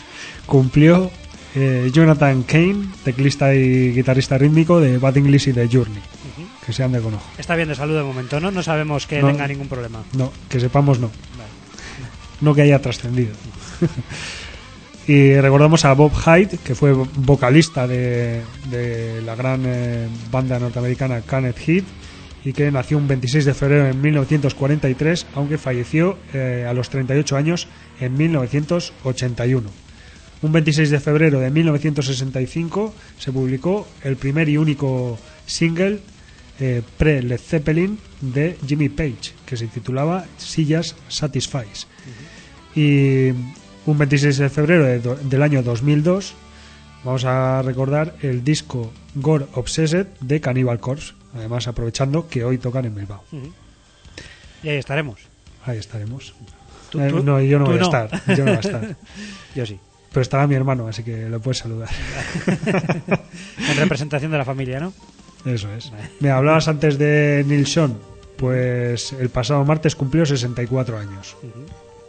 cumplió eh, Jonathan Cain, teclista y guitarrista rítmico de Bad English y de Journey. Uh-huh. Que se ande con ojo. Está bien de salud de momento, ¿no? No sabemos que no, tenga ningún problema. No, que sepamos no. Vale. No que haya trascendido. Y recordamos a Bob Hyde, que fue vocalista de, de la gran eh, banda norteamericana Canned Heat, y que nació un veintiséis de febrero de mil novecientos cuarenta y tres, aunque falleció eh, a los treinta y ocho años en mil novecientos ochenta y uno. Un veintiséis de febrero de mil novecientos sesenta y cinco se publicó el primer y único single eh, pre-Led Zeppelin de Jimmy Page, que se titulaba She Just Satisfies. Uh-huh. Y un veintiséis de febrero de do, del año dos mil dos vamos a recordar el disco Gore Obsessed de Cannibal Corpse, además aprovechando que hoy tocan en Bilbao. Uh-huh. Y ahí estaremos. Ahí estaremos. ¿Tú, eh, tú, no, yo no voy no? a estar. Yo no voy a estar. Yo sí. Pero estará mi hermano, así que lo puedes saludar. En representación de la familia, ¿no? Eso es. Me hablabas antes de Neil Schon. Pues el pasado martes cumplió sesenta y cuatro años. Uh-huh.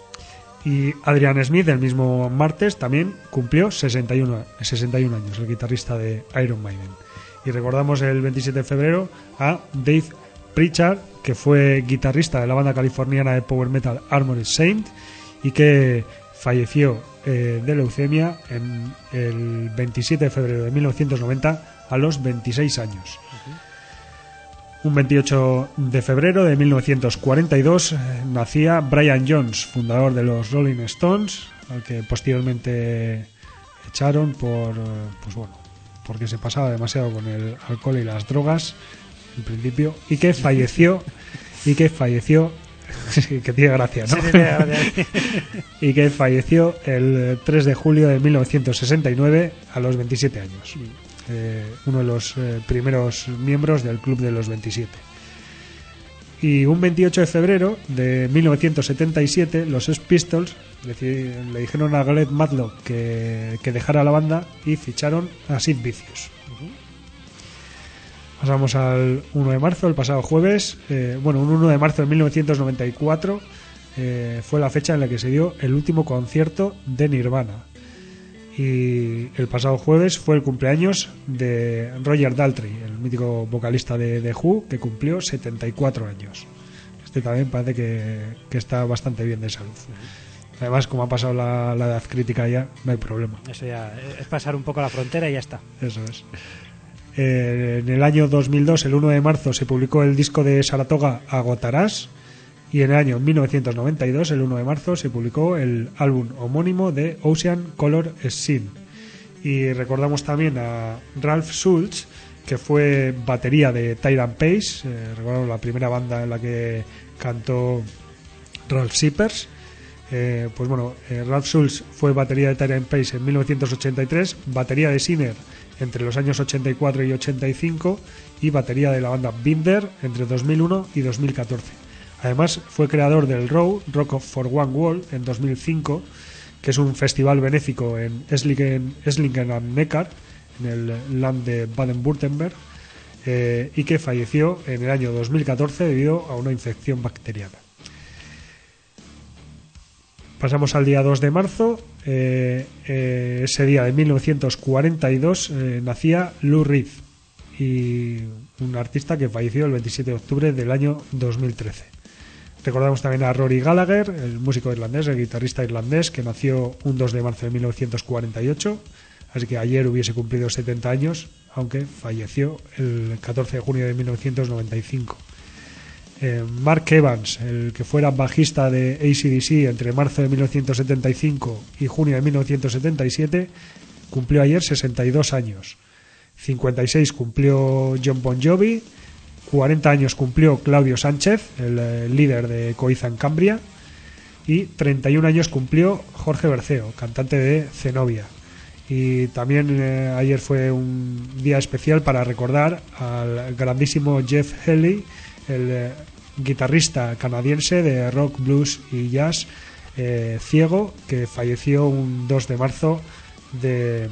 Y Adrian Smith, el mismo martes, también cumplió sesenta y uno años, el guitarrista de Iron Maiden. Y recordamos el veintisiete de febrero a Dave Pritchard, que fue guitarrista de la banda californiana de power metal Armored Saint y que falleció eh, de leucemia en el veintisiete de febrero de mil novecientos noventa a los veintiséis años. Uh-huh. Un veintiocho de febrero de mil novecientos cuarenta y dos eh, nacía Brian Jones, fundador de los Rolling Stones, al que posteriormente echaron por, pues bueno, porque se pasaba demasiado con el alcohol y las drogas, en principio, y que falleció, y que falleció, que tiene gracia, ¿no? Sí, tiene gracia. Y que falleció el tres de julio de mil novecientos sesenta y nueve a los veintisiete años. Eh, uno de los eh, primeros miembros del Club de los veintisiete. Y un veintiocho de febrero de mil novecientos setenta y siete los Sex Pistols le, le dijeron a Glenn Matlock que, que dejara la banda y ficharon a Sid Vicious. Uh-huh. Pasamos al uno de marzo, el pasado jueves. Eh, bueno, un uno de marzo de mil novecientos noventa y cuatro eh, fue la fecha en la que se dio el último concierto de Nirvana. Y el pasado jueves fue el cumpleaños de Roger Daltrey, el mítico vocalista de The Who, que cumplió setenta y cuatro años. Este también parece que, que está bastante bien de salud. Además, como ha pasado la, la edad crítica ya, no hay problema. Eso ya es pasar un poco la frontera y ya está. Eso es. Eh, en el año dos mil dos, el uno de marzo, se publicó el disco de Saratoga Agotarás. Y en el año mil novecientos noventa y dos, el uno de marzo, se publicó el álbum homónimo de Ocean Color Scene. Y recordamos también a Ralph Schultz, que fue batería de Tyrant Pace, eh, recuerdo la primera banda en la que cantó Ralph Shippers. Eh, pues bueno, eh, Ralph Schulz fue batería de Tyrant Pace en mil novecientos ochenta y tres, batería de Sinner entre los años ochenta y cuatro y ochenta y cinco y batería de la banda Binder entre dos mil uno y dos mil catorce. Además fue creador del R O W, Rock for One Wall, en dos mil cinco, que es un festival benéfico en Esslingen, Esslingen am Neckar, en el land de Baden-Württemberg, eh, y que falleció en el año dos mil catorce debido a una infección bacteriana. Pasamos al día dos de marzo. Eh, eh, ese día de mil novecientos cuarenta y dos eh, nacía Lou Reed, y un artista que falleció el veintisiete de octubre del año dos mil trece. Recordamos también a Rory Gallagher, el músico irlandés, el guitarrista irlandés, que nació un dos de marzo de mil novecientos cuarenta y ocho, así que ayer hubiese cumplido setenta años, aunque falleció el catorce de junio de mil novecientos noventa y cinco. Eh, Mark Evans, el que fuera bajista de A C D C entre marzo de mil novecientos setenta y cinco y junio de mil novecientos setenta y siete, cumplió ayer sesenta y dos años. cincuenta y seis cumplió John Bon Jovi, cuarenta años cumplió Claudio Sánchez, el, el líder de Coiza en Cambria, y treinta y un años cumplió Jorge Berceo, cantante de Zenobia. Y también eh, ayer fue un día especial para recordar al grandísimo Jeff Healey, el eh, guitarrista canadiense de rock, blues y jazz, eh, ciego, que falleció un dos de marzo de,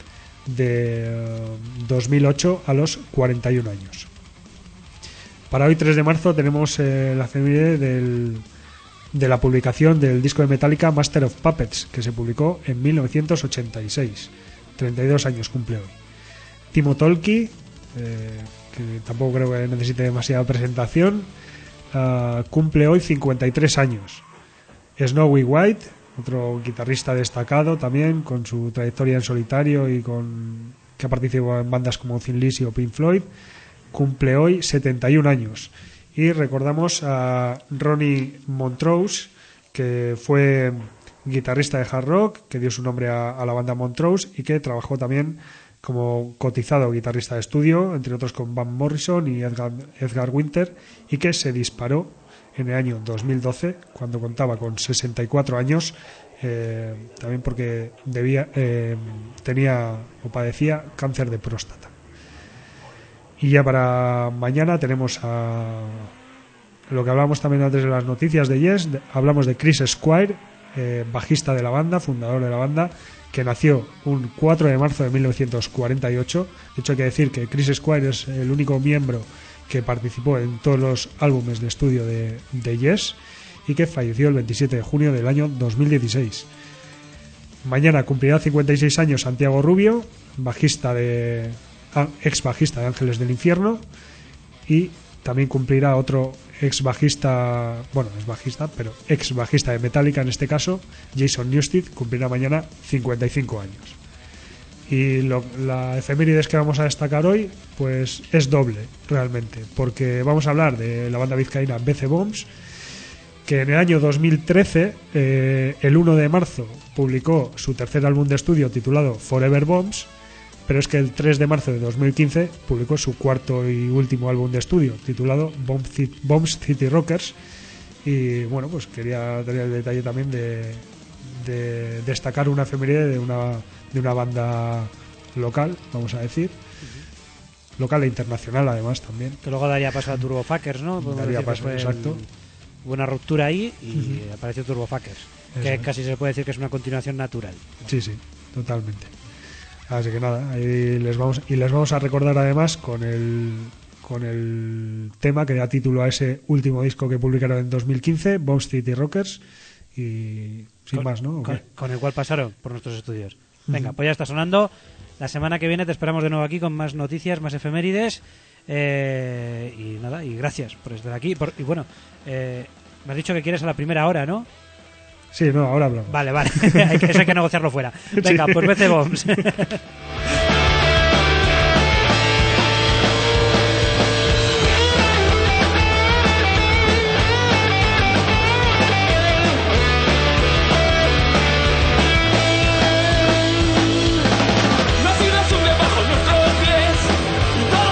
de uh, dos mil ocho a los cuarenta y un años. Para hoy, tres de marzo, tenemos eh, la efeméride del, de la publicación del disco de Metallica Master of Puppets, que se publicó en mil novecientos ochenta y seis. treinta y dos años cumple hoy. Timo Tolkki, eh, que tampoco creo que necesite demasiada presentación, uh, cumple hoy cincuenta y tres años. Snowy White, otro guitarrista destacado también, con su trayectoria en solitario y con que ha participado en bandas como Thin Lizzy o Pink Floyd, cumple hoy setenta y un años. Y recordamos a Ronnie Montrose, que fue guitarrista de hard rock, que dio su nombre a, a la banda Montrose y que trabajó también como cotizado guitarrista de estudio, entre otros con Van Morrison y Edgar, Edgar Winter, y que se disparó en el año dos mil doce, cuando contaba con sesenta y cuatro años, eh, también porque debía, eh, tenía o padecía cáncer de próstata. Y ya para mañana tenemos a lo que hablábamos también antes de las noticias de Yes, de, hablamos de Chris Squire, eh, bajista de la banda, fundador de la banda, que nació un cuatro de marzo de mil novecientos cuarenta y ocho. De hecho, hay que decir que Chris Squire es el único miembro que participó en todos los álbumes de estudio de, de Yes, y que falleció el veintisiete de junio del año dos mil dieciséis. Mañana cumplirá cincuenta y seis años Santiago Rubio, bajista de ex bajista de Ángeles del Infierno, y también cumplirá otro ex bajista, bueno, es bajista, pero ex bajista de Metallica en este caso, Jason Newsted, cumplirá mañana cincuenta y cinco años. Y lo, la efemérides que vamos a destacar hoy, pues es doble realmente, porque vamos a hablar de la banda vizcaína B C Bombs, que en el año dos mil trece, eh, el uno de marzo, publicó su tercer álbum de estudio titulado Forever Bombs, pero es que el tres de marzo de dos mil quince publicó su cuarto y último álbum de estudio titulado Bombs City Rockers. Y bueno, pues quería tener el detalle también de, de destacar una efeméride de una, de una banda local, vamos a decir, uh-huh. local e internacional además también, que luego daría paso a Turbofuckers, ¿no? Daría paso, exacto. Buena ruptura ahí y uh-huh. apareció Turbofuckers, que es. casi se puede decir que es una continuación natural. Sí, sí, totalmente. Así que nada, ahí les vamos y les vamos a recordar además con el con el tema que da título a ese último disco que publicaron en dos mil quince, Bombs City Rockers, y sin con, más, ¿no? Con, con el cual pasaron por nuestros estudios. Venga, uh-huh. pues ya está sonando. La semana que viene te esperamos de nuevo aquí con más noticias, más efemérides, eh, y nada, y gracias por estar aquí. Por, y bueno, eh, me has dicho que quieres a la primera hora, ¿no? Sí, no, ahora hablamos. Vale, vale. hay que, eso hay que negociarlo fuera. Venga, sí. Pues B C Bombs. La ciudad sube bajo nuestros pies, todo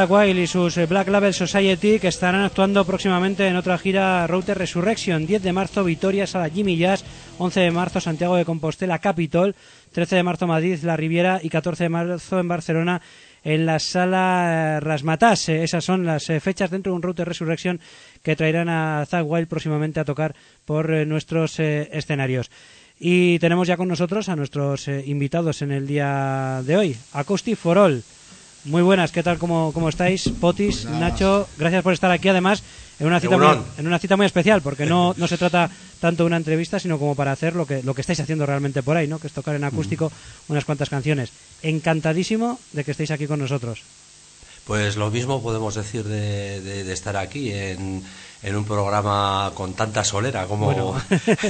Zakk Wylde y sus Black Label Society, que estarán actuando próximamente en otra gira Router Resurrection. Diez de marzo Vitoria, Sala Jimmy Jazz. Once de marzo Santiago de Compostela, Capitol. Trece de marzo Madrid, La Riviera. Y catorce de marzo en Barcelona, en la Sala Razzmatazz. Esas son las fechas dentro de un Router Resurrection que traerán a Zakk Wylde próximamente a tocar por nuestros eh, escenarios. Y tenemos ya con nosotros a nuestros eh, invitados en el día de hoy. Acoustic for All. Muy buenas, ¿qué tal? ¿Cómo, cómo estáis? Potis, pues Nacho, gracias por estar aquí. Además, en una cita muy, en una cita muy especial, porque no, no se trata tanto de una entrevista, sino como para hacer lo que, lo que estáis haciendo realmente por ahí, ¿no? Que es tocar en acústico mm. unas cuantas canciones. Encantadísimo de que estéis aquí con nosotros. Pues lo mismo podemos decir de, de, de estar aquí en, en un programa con tanta solera como... Bueno,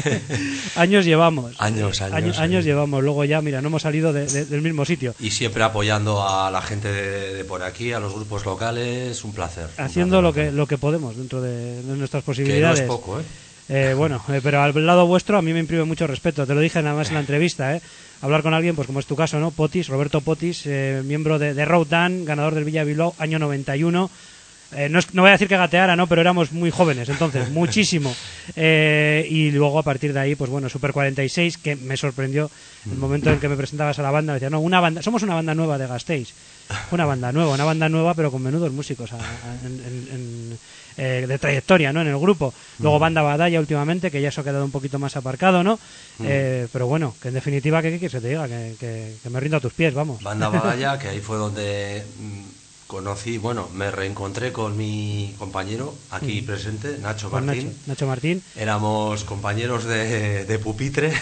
años llevamos. Años, años. Años, sí. años llevamos. Luego ya, mira, no hemos salido de, de, del mismo sitio. Y siempre apoyando a la gente de, de por aquí, a los grupos locales, un placer. Haciendo un lo placer. que lo que podemos dentro de, de nuestras posibilidades. Que no es poco, ¿eh? Eh, bueno, eh, pero al lado vuestro a mí me imprime mucho respeto. Te lo dije nada más en la entrevista, ¿eh? Hablar con alguien, pues como es tu caso, ¿no? Potis, Roberto Potis, eh, miembro de, de Road Dan, ganador del Villa Bilbao, año noventa y uno. Eh, no, es, no voy a decir que gateara, ¿no? Pero éramos muy jóvenes, entonces, muchísimo. Eh, y luego a partir de ahí, pues bueno, Super cuarenta y seis, que me sorprendió el momento en que me presentabas a la banda. Me decía, no, una banda, somos una banda nueva de Gasteiz. Una banda nueva, una banda nueva, pero con menudos músicos a, a, en, en, en, eh, de trayectoria, ¿no? En el grupo. Luego Banda Badalla últimamente, que ya eso ha quedado un poquito más aparcado, ¿no? Mm. Eh, pero bueno, que en definitiva, ¿qué quieres que te diga? Que, que, que me rindo a tus pies, vamos. Banda Badalla, que ahí fue donde mm, conocí, bueno, me reencontré con mi compañero aquí mm. presente, Nacho Juan Martín. Nacho, Nacho Martín. Éramos compañeros de, de pupitre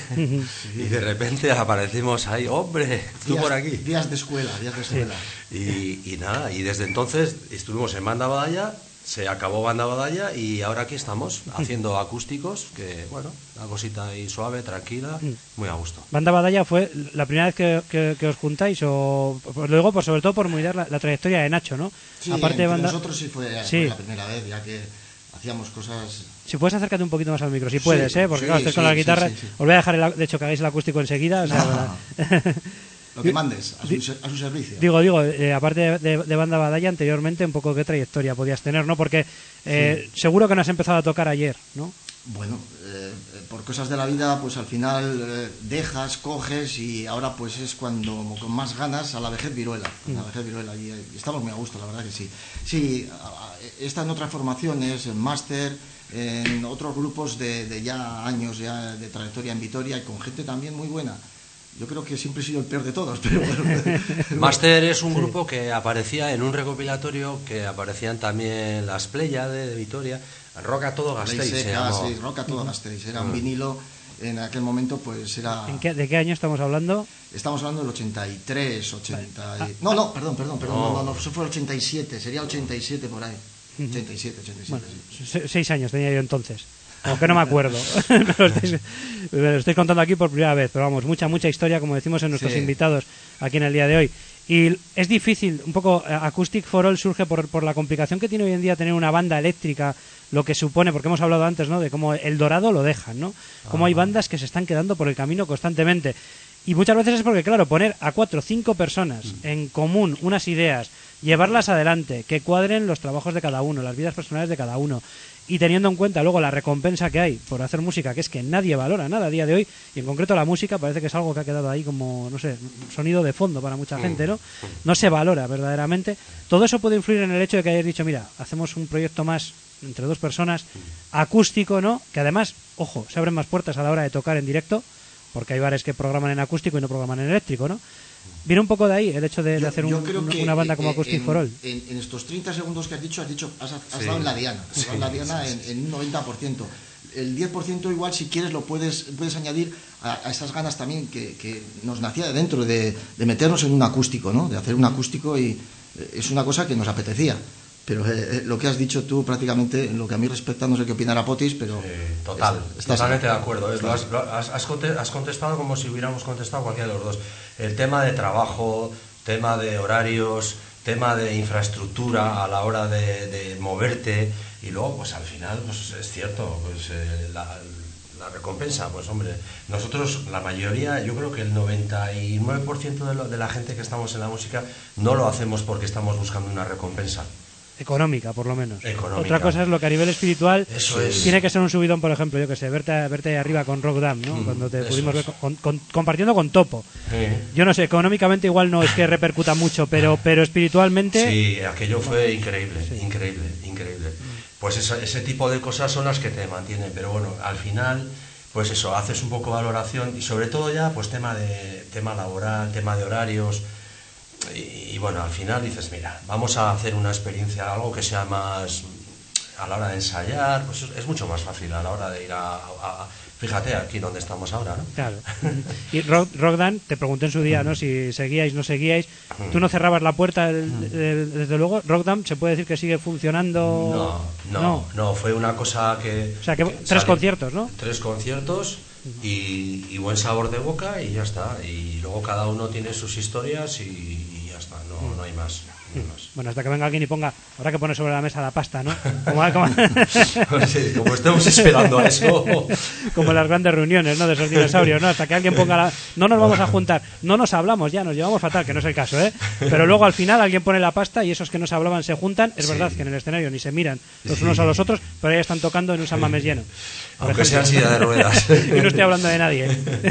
y de repente aparecimos ahí, hombre, tú días, por aquí. Días de escuela, días de escuela. Sí. Y, y nada, y desde entonces estuvimos en Banda Badalla, se acabó Banda Badalla y ahora aquí estamos haciendo acústicos, que bueno, una cosita ahí suave, tranquila, muy a gusto. Banda Badalla fue la primera vez que, que, que os juntáis, o pues lo digo por, sobre todo por mirar la, la trayectoria de Nacho, ¿no? Sí, aparte de banda... nosotros sí fue, sí fue la primera vez, ya que hacíamos cosas... Si puedes acércate un poquito más al micro, si puedes, sí, ¿eh? Porque sí, claro, estés sí, con la guitarra. Sí, sí, sí. Os voy a dejar, el, de hecho, que hagáis el acústico enseguida. O sea, no. Lo que mandes, a su, a su servicio. Digo, digo, eh, aparte de, de, de Banda Badalla, anteriormente, un poco qué trayectoria podías tener, ¿no? Porque eh, sí. seguro que no has empezado a tocar ayer, ¿no? Bueno, eh, por cosas de la vida, pues al final eh, dejas, coges y ahora pues es cuando con más ganas a la vejez viruela. Mm. A la vejez viruela y, y estamos muy a gusto, la verdad que sí. Sí, he estado en otras formaciones, en máster, en otros grupos de, de ya años ya de trayectoria en Vitoria y con gente también muy buena. Yo creo que siempre he sido el peor de todos, pero bueno. Master es un grupo que aparecía en un recopilatorio que aparecían también las Pléyades de Vitoria, Rock a todo Gasteiz. Sí, Rock a todo Gasteiz, era un vinilo, en aquel momento pues era... ¿En qué, ¿De qué año estamos hablando? Estamos hablando del ochenta y tres, ochenta... Vale. No, no, perdón, perdón, perdón, no, no, no, eso fue el ochenta y siete, sería ochenta y siete por ahí. ochenta y siete, ochenta y siete, bueno, sí. Seis años tenía yo entonces. Aunque no me acuerdo. me, lo estáis, me lo estoy contando aquí por primera vez, pero vamos, mucha, mucha historia, como decimos en nuestros sí. invitados aquí en el día de hoy. Y es difícil, un poco, Acoustic for All surge por, por la complicación que tiene hoy en día tener una banda eléctrica, lo que supone, porque hemos hablado antes, ¿no?, de cómo El Dorado lo dejan, ¿no? Cómo ah, hay bandas que se están quedando por el camino constantemente. Y muchas veces es porque, claro, poner a cuatro o cinco personas mm. en común unas ideas, llevarlas adelante, que cuadren los trabajos de cada uno, las vidas personales de cada uno, y teniendo en cuenta luego la recompensa que hay por hacer música, que es que nadie valora nada a día de hoy, y en concreto la música parece que es algo que ha quedado ahí como, no sé, sonido de fondo para mucha gente, ¿no? No se valora verdaderamente. Todo eso puede influir en el hecho de que hayáis dicho, mira, hacemos un proyecto más entre dos personas, acústico, ¿no? Que además, ojo, se abren más puertas a la hora de tocar en directo, porque hay bares que programan en acústico y no programan en eléctrico, ¿no? Viene un poco de ahí el hecho de, yo, de hacer un, una banda como Acoustic for All. En, en estos treinta segundos que has dicho, has dicho has, has sí. dado en la diana, has sí, dado en la diana sí, sí. en, en un noventa por ciento. El diez por ciento igual, si quieres, lo puedes puedes añadir a, a esas ganas también que, que nos nacía de dentro de, de meternos en un acústico, ¿no? De hacer un acústico, y eh, es una cosa que nos apetecía. Pero eh, lo que has dicho tú, prácticamente, en lo que a mí respecta, no sé qué opinará Potis, pero... Eh, total, es, totalmente de acuerdo. ¿eh? Lo has, lo has, has contestado como si hubiéramos contestado cualquiera de los dos. El tema de trabajo, tema de horarios, tema de infraestructura a la hora de, de moverte, y luego, pues al final, pues es cierto, pues eh, la, la recompensa, pues hombre, nosotros, la mayoría, yo creo que el noventa y nueve por ciento de, lo, de la gente que estamos en la música no lo hacemos porque estamos buscando una recompensa. Económica, por lo menos. Económica. Otra cosa es lo que a nivel espiritual Eso es. tiene que ser un subidón, por ejemplo, yo que sé, verte, verte ahí arriba con Rock Dam, ¿no? Mm, Cuando te eso pudimos es. ver con, con, compartiendo con Topo. Sí. Yo no sé, económicamente igual no es que repercuta mucho, pero, pero espiritualmente... Sí, aquello fue increíble, sí. increíble, increíble. Pues esa, ese tipo de cosas son las que te mantienen, pero bueno, al final, pues eso, haces un poco de valoración y sobre todo ya, pues tema de tema laboral, tema de horarios y, y bueno, al final dices, mira, vamos a hacer una experiencia, algo que sea más a la hora de ensayar, pues es, es mucho más fácil a la hora de ir a, a, a fíjate aquí donde estamos ahora, ¿no? Claro. Y Rock, Rockdan, te pregunté en su día, ¿no? Si seguíais, no seguíais. Tú no cerrabas la puerta, el, el, desde luego. Rockdan, ¿se puede decir que sigue funcionando? No, no, no, no fue una cosa que... O sea, que, que tres sale, conciertos, ¿no? Tres conciertos y, y buen sabor de boca y ya está. Y luego cada uno tiene sus historias y, y ya está, no, no hay más. No hay más. Bueno, hasta que venga alguien y ponga, habrá que poner sobre la mesa la pasta, ¿no? Como, como... Sí, como estemos esperando a eso. Como las grandes reuniones, ¿no? De esos dinosaurios, ¿no? Hasta que alguien ponga la... No nos vamos a juntar, no nos hablamos ya, nos llevamos fatal, que no es el caso, ¿eh? Pero luego al final alguien pone la pasta y esos que no se hablaban se juntan. Es sí. verdad que en el escenario ni se miran los sí. unos a los otros, pero ya están tocando en un San Mamés lleno. Aunque sean silla de ruedas. Y no estoy hablando de nadie.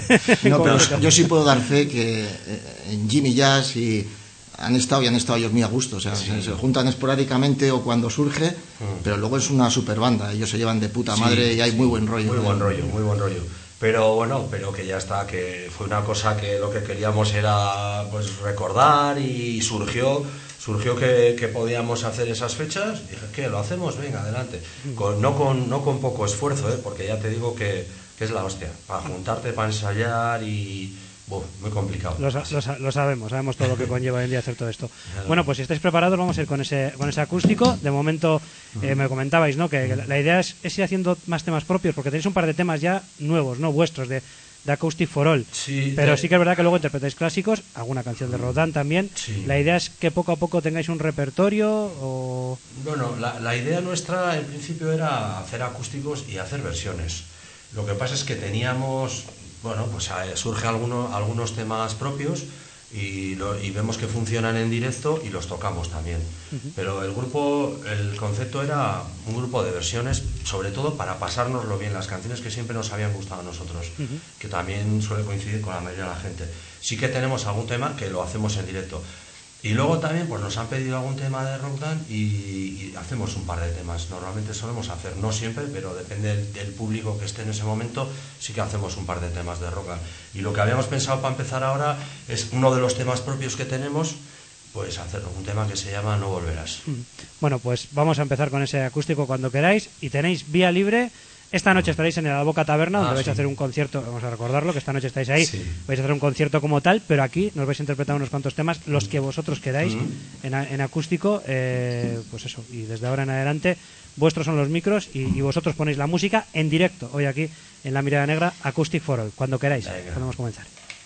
No, pero yo sí puedo dar fe que en Jimmy Jazz y han estado y han estado ellos muy a gusto, o sea, sí. se, se juntan esporádicamente o cuando surge, mm. pero luego es una super banda, ellos se llevan de puta sí, madre y hay sí. muy buen rollo. Muy buen rollo, muy buen rollo. Pero bueno, pero que ya está, que fue una cosa que lo que queríamos era pues recordar y surgió surgió que, que podíamos hacer esas fechas. Dije, ¿qué? ¿Lo hacemos? Venga, adelante. Con, no, con, no con poco esfuerzo, ¿eh? Porque ya te digo que, que es la hostia. Para juntarte, para ensayar y... Uf, muy complicado. Lo, lo, lo sabemos, sabemos todo lo que conlleva hoy en día hacer todo esto. Bueno, pues si estáis preparados vamos a ir con ese con ese acústico. De momento eh, me comentabais, ¿no? Que la idea es, es ir haciendo más temas propios, porque tenéis un par de temas ya nuevos, ¿no? Vuestros, de, de Acoustic for All. Sí, pero de... sí que es verdad que luego interpretáis clásicos, alguna canción de Rodin también. Sí. La idea es que poco a poco tengáis un repertorio o... Bueno, la, la idea nuestra en principio era hacer acústicos y hacer versiones. Lo que pasa es que teníamos... Bueno, pues eh, surge alguno, algunos temas propios y, lo, y vemos que funcionan en directo y los tocamos también. Uh-huh. Pero el grupo, el concepto era un grupo de versiones, sobre todo para pasárnoslo bien, las canciones que siempre nos habían gustado a nosotros, uh-huh. que también suele coincidir con la mayoría de la gente. Sí que tenemos algún tema que lo hacemos en directo. Y luego también pues nos han pedido algún tema de rock band y, y hacemos un par de temas. Normalmente solemos hacer, no siempre, pero depende del, del público que esté en ese momento, sí que hacemos un par de temas de rock band. Y lo que habíamos pensado para empezar ahora es uno de los temas propios que tenemos, pues hacer un tema que se llama No Volverás. Bueno, pues vamos a empezar con ese acústico cuando queráis y tenéis vía libre. Esta noche estaréis en la Boca Taberna, donde ah, vais sí. a hacer un concierto, vamos a recordarlo, que esta noche estáis ahí, sí. vais a hacer un concierto como tal, pero aquí nos vais a interpretar unos cuantos temas, los que vosotros queráis, mm. en, en acústico, eh, pues eso, y desde ahora en adelante, vuestros son los micros y, y vosotros ponéis la música en directo, hoy aquí en La Mirada Negra, Acoustic for All, cuando queráis, Venga. Podemos comenzar.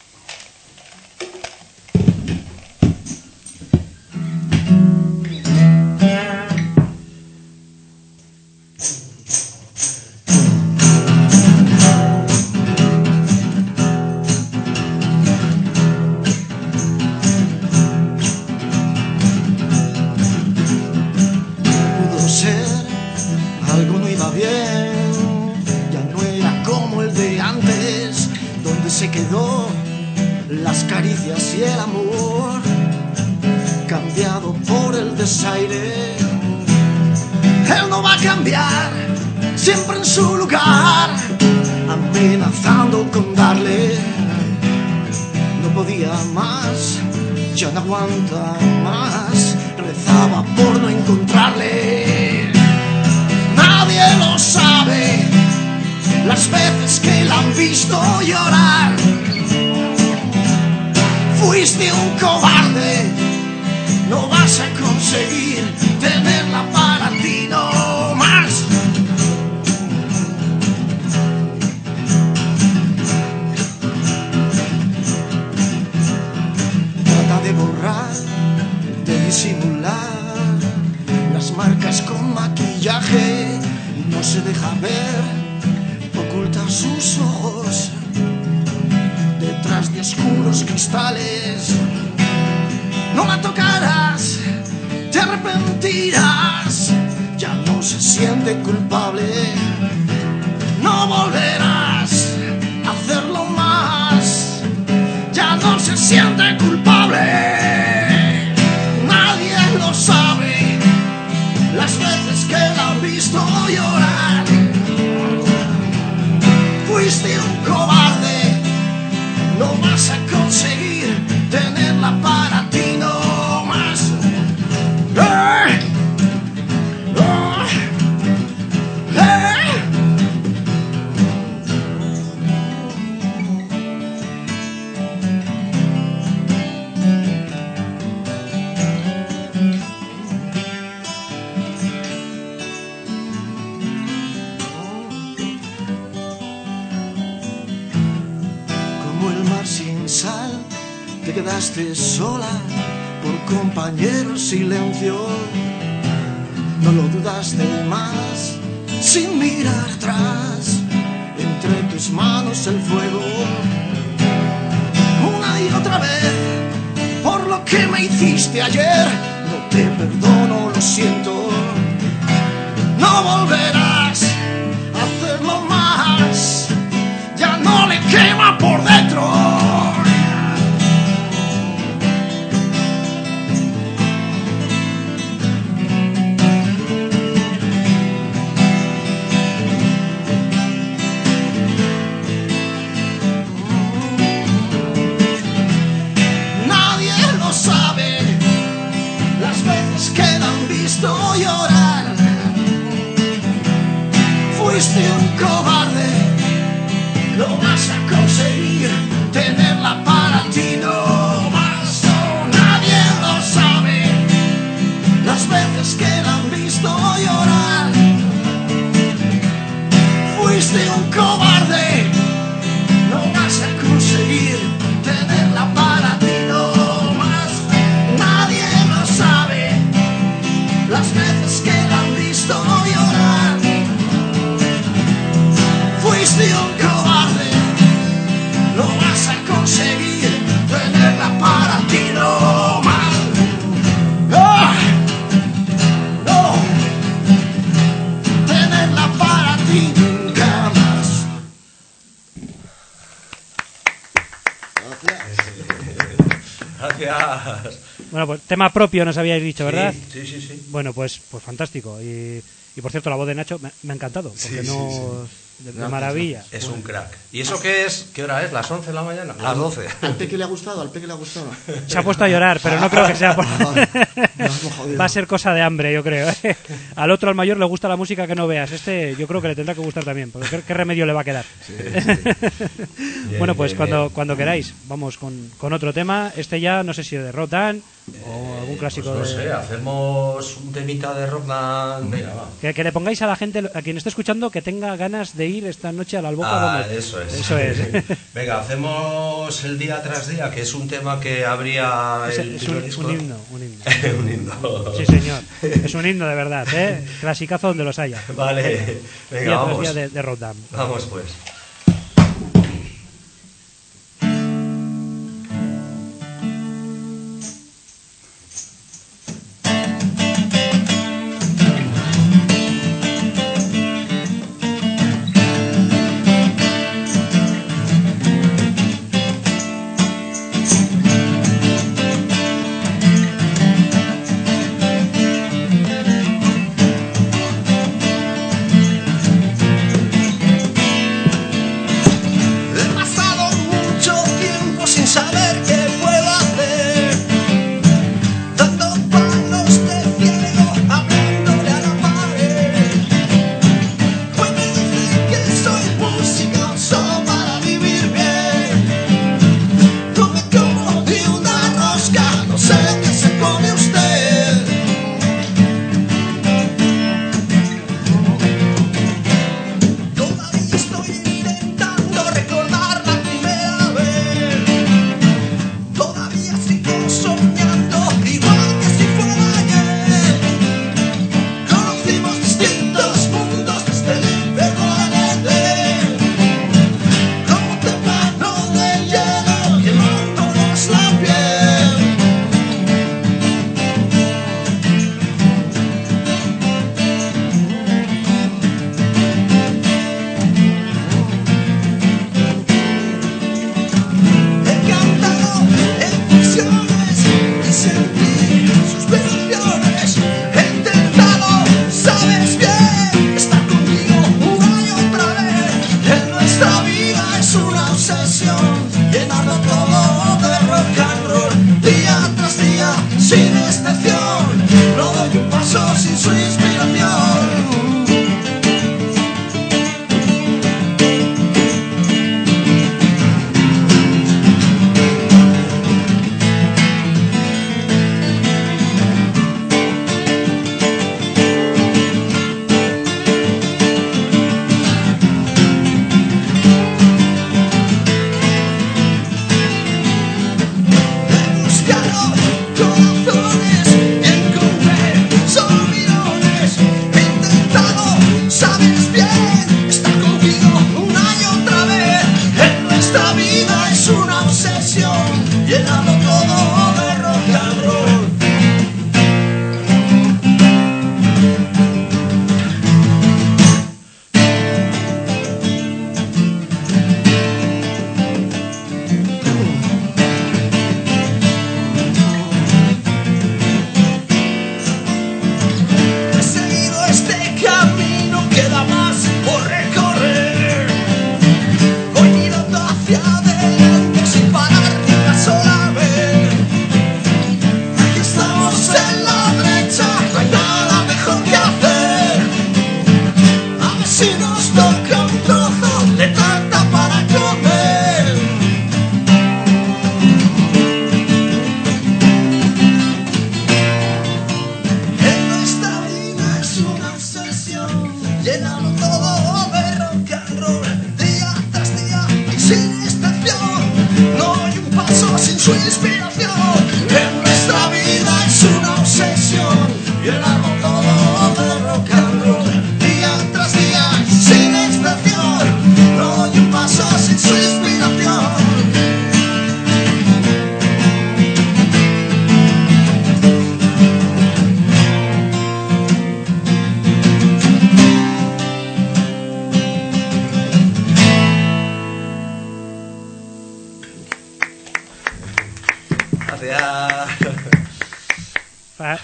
Se quedó las caricias y el amor, cambiado por el desaire. Él no va a cambiar, siempre en su lugar, amenazando con darle. No podía más, ya no aguanta más, rezaba por no encontrarle. Nadie lo sabe, las veces que la han visto llorar. Fuiste un cobarde, no vas a conseguir tenerla para ti no más. Trata de borrar, de disimular las marcas con maquillaje, no se deja ver. oculta sus ojos detrás de oscuros cristales. No la tocarás, te arrepentirás, ya no se siente culpable. No volverás a hacerlo más, ya no se siente culpable. Nadie lo sabe, las veces que la han visto llorar. Fuiste un cobarde, no vas a conseguir tenerla para ti, no más. ¡Eh! ¡Oh! ¡Eh! Te quedaste sola por compañero silencio. No lo dudaste más, sin mirar atrás. Entre tus manos el fuego, una y otra vez. Por lo que me hiciste ayer, no te perdono, lo siento. No volverás a hacerlo más, ya no le quema por dentro. Llorar, fuiste un cobarde, no vas a conseguir tenerla para ti, no más. No, nadie lo sabe, las veces que la han visto llorar. Fuiste un cobarde, no vas a conseguir tenerla para ti, no más. Nadie lo sabe, las veces que la han visto llorar. Fuiste un cobarde, no vas a conseguir tenerla para ti, no más. ¡Oh! No, tenerla para ti nunca más. Gracias. Bueno, pues tema propio nos habíais dicho, ¿verdad? Sí, sí, sí, sí. Bueno, pues pues fantástico. Y, y por cierto, la voz de Nacho me, me ha encantado, porque Sí, no... sí, sí. De, de No, maravilla. Es Bueno. un crack. ¿Y eso qué es? ¿Qué hora es? ¿Las once de la mañana? Las doce. Al Peque le ha gustado, al Peque le ha gustado. Se ha puesto a llorar, pero no creo que sea por... Vale. Nos hemos jodido. Va a ser cosa de hambre, yo creo. ¿eh? Al otro, al mayor, le gusta la música que no veas. Este yo creo que le tendrá que gustar también, porque ¿qué, qué remedio le va a quedar? Sí, sí. Bien, Bueno, pues bien, cuando, bien. cuando queráis, vamos con, con otro tema. Este ya, no sé si de Rotan o algún clásico Pues no de... sé, hacemos un temita de rock band. Venga, va. Que, que le pongáis a la gente, a quien esté escuchando, que tenga ganas de ir esta noche a la Alboca. Ah, Gómez. eso es. Eso es. Venga, hacemos el día tras día, que es un tema que habría Es, el es primer un, disco. un himno, un himno. Un himno. Sí, señor. Es un himno de verdad, ¿eh? Clasicazo donde los haya. Vale, venga, Día tras vamos. día de, de Rotan. Vamos pues.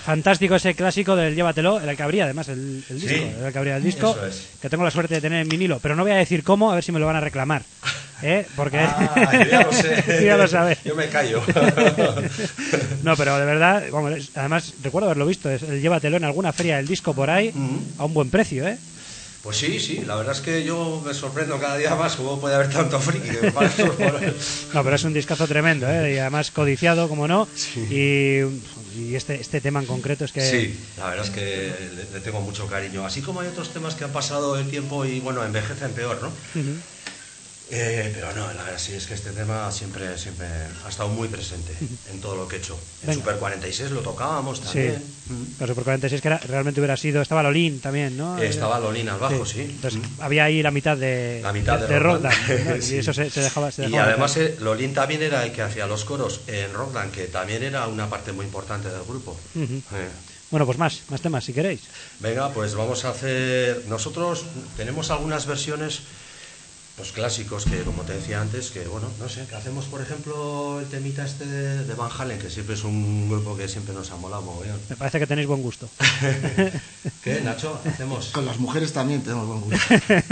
fantástico ese clásico del Llévatelo, en el que habría además el, el disco, Sí, en el que habría el disco, es. que tengo la suerte de tener en vinilo, pero no voy a decir cómo, a ver si me lo van a reclamar, ¿eh? Porque Ah, yo ya lo sé. ya lo sabes. Yo me callo. No, pero de verdad, vamos, es- además recuerdo haberlo visto, es el Llévatelo en alguna feria del disco por ahí, a un buen precio, ¿eh? Pues sí, sí, la verdad es que yo me sorprendo cada día más cómo puede haber tanto friki que para esos por- No, pero es un discazo tremendo, ¿eh? Y además codiciado, como no, y, y este, este tema en concreto es que... Sí, la verdad es que le, le tengo mucho cariño. Así como hay otros temas que han pasado el tiempo y, bueno, envejecen peor, ¿no? Ujú. Eh, pero no, la verdad sí es que este tema siempre siempre ha estado muy presente en todo lo que he hecho. En Venga. Super cuarenta y seis lo tocábamos Sí, también. pero Super cuarenta y seis que era, realmente hubiera sido... Estaba Lolín también, ¿no? Eh, Estaba Lolín al bajo, sí. Entonces había ahí la mitad de, La mitad de Rock Rockland. Band, ¿no? Sí. Y eso se, se dejaba, se Y dejaba además notar. eh, Lolín también era el que hacía los coros en Rockland, que también era una parte muy importante del grupo. Ujú. Eh. Bueno, pues más, más temas si queréis. Venga, pues vamos a hacer... Nosotros tenemos algunas versiones, pues clásicos, que como te decía antes, que bueno, no sé, que hacemos por ejemplo el temita este de, de Van Halen, que siempre es un grupo que siempre nos ha molado mogollón. Me parece que tenéis buen gusto. ¿Qué, Nacho? Hacemos... Con las mujeres también tenemos buen gusto.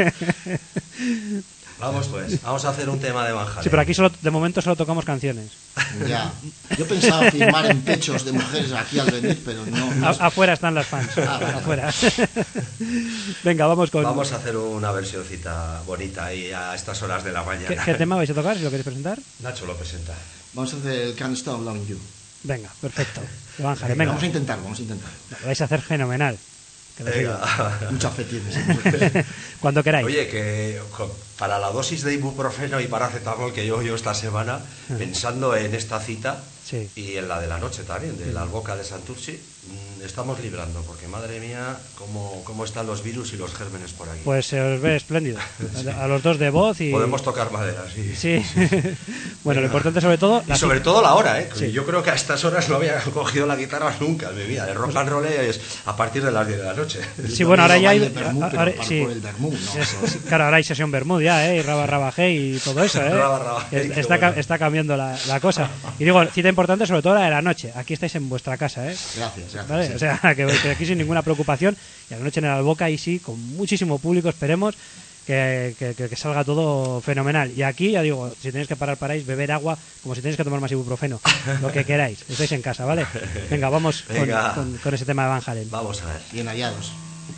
Vamos pues, vamos a hacer un tema de Van Halen. Sí, pero aquí solo, de momento solo tocamos canciones. Ya. Yo pensaba firmar en pechos de mujeres aquí al venir, pero no. no A- afuera están las fans. Ah, vale. Afuera. Venga, vamos con... Vamos a hacer una versioncita bonita ahí a estas horas de la mañana. ¿Qué, qué tema vais a tocar, si lo queréis presentar? Nacho lo presenta. Vamos a hacer el Can't Stop Loving You. Venga, perfecto. Iván Jare, venga. Vamos a intentar, vamos a intentar. Lo vais a hacer fenomenal. Que lo digo. Venga. Mucha fe tienes. ¿eh? Mucha fe. Cuando queráis. Oye, que jo, para la dosis de ibuprofeno y paracetamol que yo yo esta semana, pensando en esta cita Sí. y en la de la noche también, de la Alboca de Santurci, mmm, estamos librando, porque madre mía, cómo, cómo están los virus y los gérmenes por aquí. Pues se os ve espléndido. A los dos de voz y... Podemos tocar madera, sí. Sí. Bueno, lo importante sobre todo... Y la sobre todo la hora, ¿eh? Sí. Yo creo que a estas horas no había cogido la guitarra nunca en mi vida. El rock and roll es a partir de las diez de la noche. Sí, bueno, ahora ya hay... Baile Bermú, pero ahora- par sí. por el Bermú, ¿no? Es- sí, claro, ahora hay sesión Bermud ya, ¿eh? Y raba rabajé y todo eso, ¿eh? Raba rabajé, Es- qué está, ca- bueno. está cambiando la, la cosa. Y digo, cita importante sobre todo la de la noche. Aquí estáis en vuestra casa, ¿eh? Gracias, gracias. ¿Vale? sí. O sea, que, que aquí sin ninguna preocupación. Y a la noche en el Alboca, ahí sí, con muchísimo público, esperemos que, que- que- que salga todo fenomenal. Y aquí, ya digo, si tenéis que parar, paráis, beber agua, como si tenéis que tomar más ibuprofeno, lo que queráis. Estáis en casa, ¿vale? Venga, vamos con, Venga. con- con ese tema de Van Halen. Vamos a ver. Bien hallados.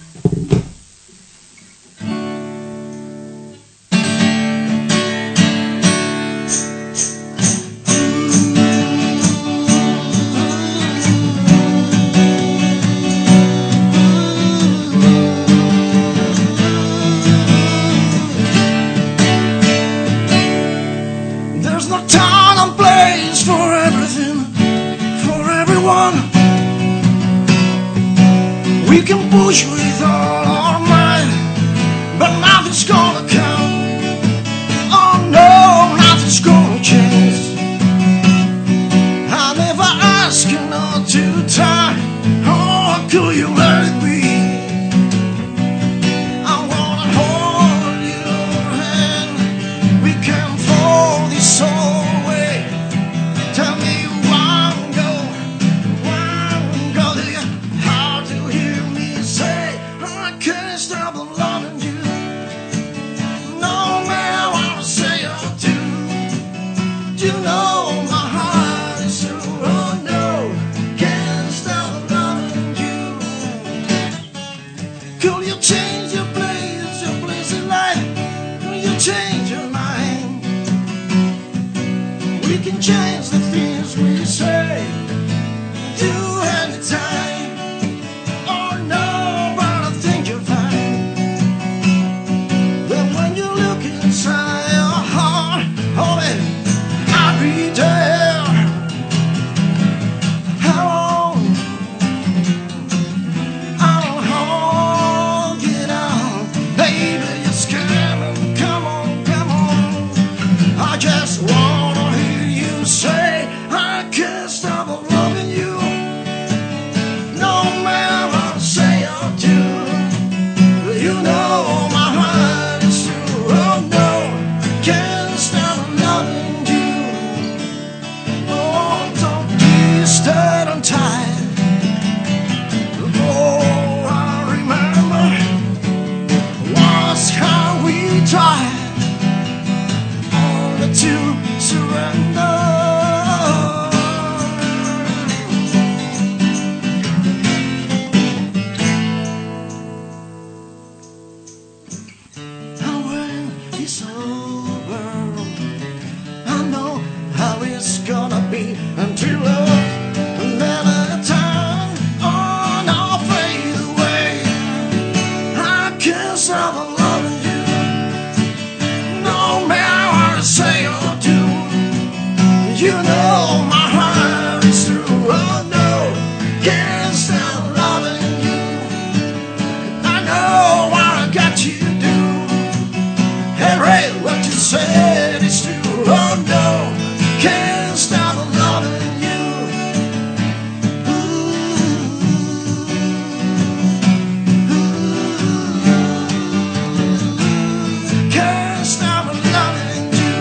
There's no time and place for everything, for everyone. We can push with all our might, but nothing's gonna count. Oh no, nothing's gonna change. I never ask you not to try. Oh, could you let it be? I wanna hold your hand. We can fall this all away. Tell me one go, one go. Do you hard to hear me say I can't stop loving you? No matter what I say or do, you know my heart is so. Oh no, can't stop loving you. Could you change your place, your place in life? Could you change your mind? We can change the things we say, do anytime. Oh no, but I think you're fine. But when you look inside your heart, oh baby, I'll be there. How long? I'll hold you down, baby. You're scared. Come on, come on. I just wanna hear you say stop loving you. No matter what I say or do, you know my heart is through. Oh no, can't stop loving you. I know what I got you to do. Hey Ray, what you said is true. Oh no, can't stop loving you. Ooh, ooh, can't stop loving you.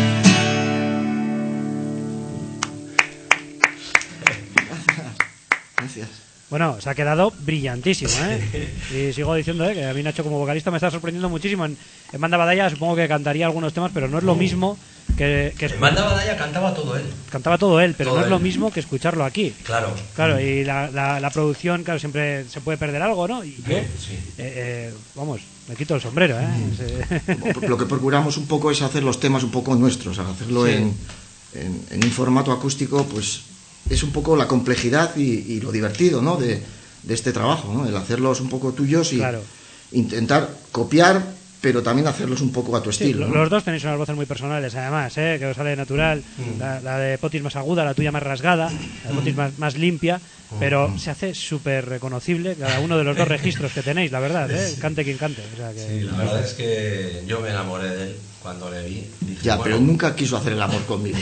Gracias. Bueno, se ha quedado brillantísimo, ¿eh? Y sigo diciendo, ¿eh? Que a mí Nacho como vocalista me está sorprendiendo muchísimo. En, en Banda Badalla supongo que cantaría algunos temas, pero no es lo mismo que... que En Banda Badalla cantaba todo él. Cantaba todo él, pero Todo no es él. lo mismo que escucharlo aquí. Claro. Claro, y la, la, la producción, claro, siempre se puede perder algo, ¿no? Y yo, eh, Sí. eh, vamos, me quito el sombrero, ¿eh? Se- Lo que procuramos un poco es hacer los temas un poco nuestros, hacerlo Sí. en, en, en un formato acústico, pues es un poco la complejidad y, y lo divertido, ¿no? de, de este trabajo, ¿no? El hacerlos un poco tuyos y Claro. intentar copiar, pero también hacerlos un poco a tu Sí, estilo. lo- ¿no? los dos tenéis unas voces muy personales, además, ¿eh? Que os sale natural. La, la de Potis más aguda, la tuya más rasgada, la de Potis más, más limpia, pero se hace súper reconocible cada uno de los dos registros que tenéis, la verdad, ¿eh? Cante quien cante. O sea que... Sí, la verdad es que yo me enamoré de él cuando le vi. Dije, Ya, bueno, pero nunca quiso hacer el amor conmigo.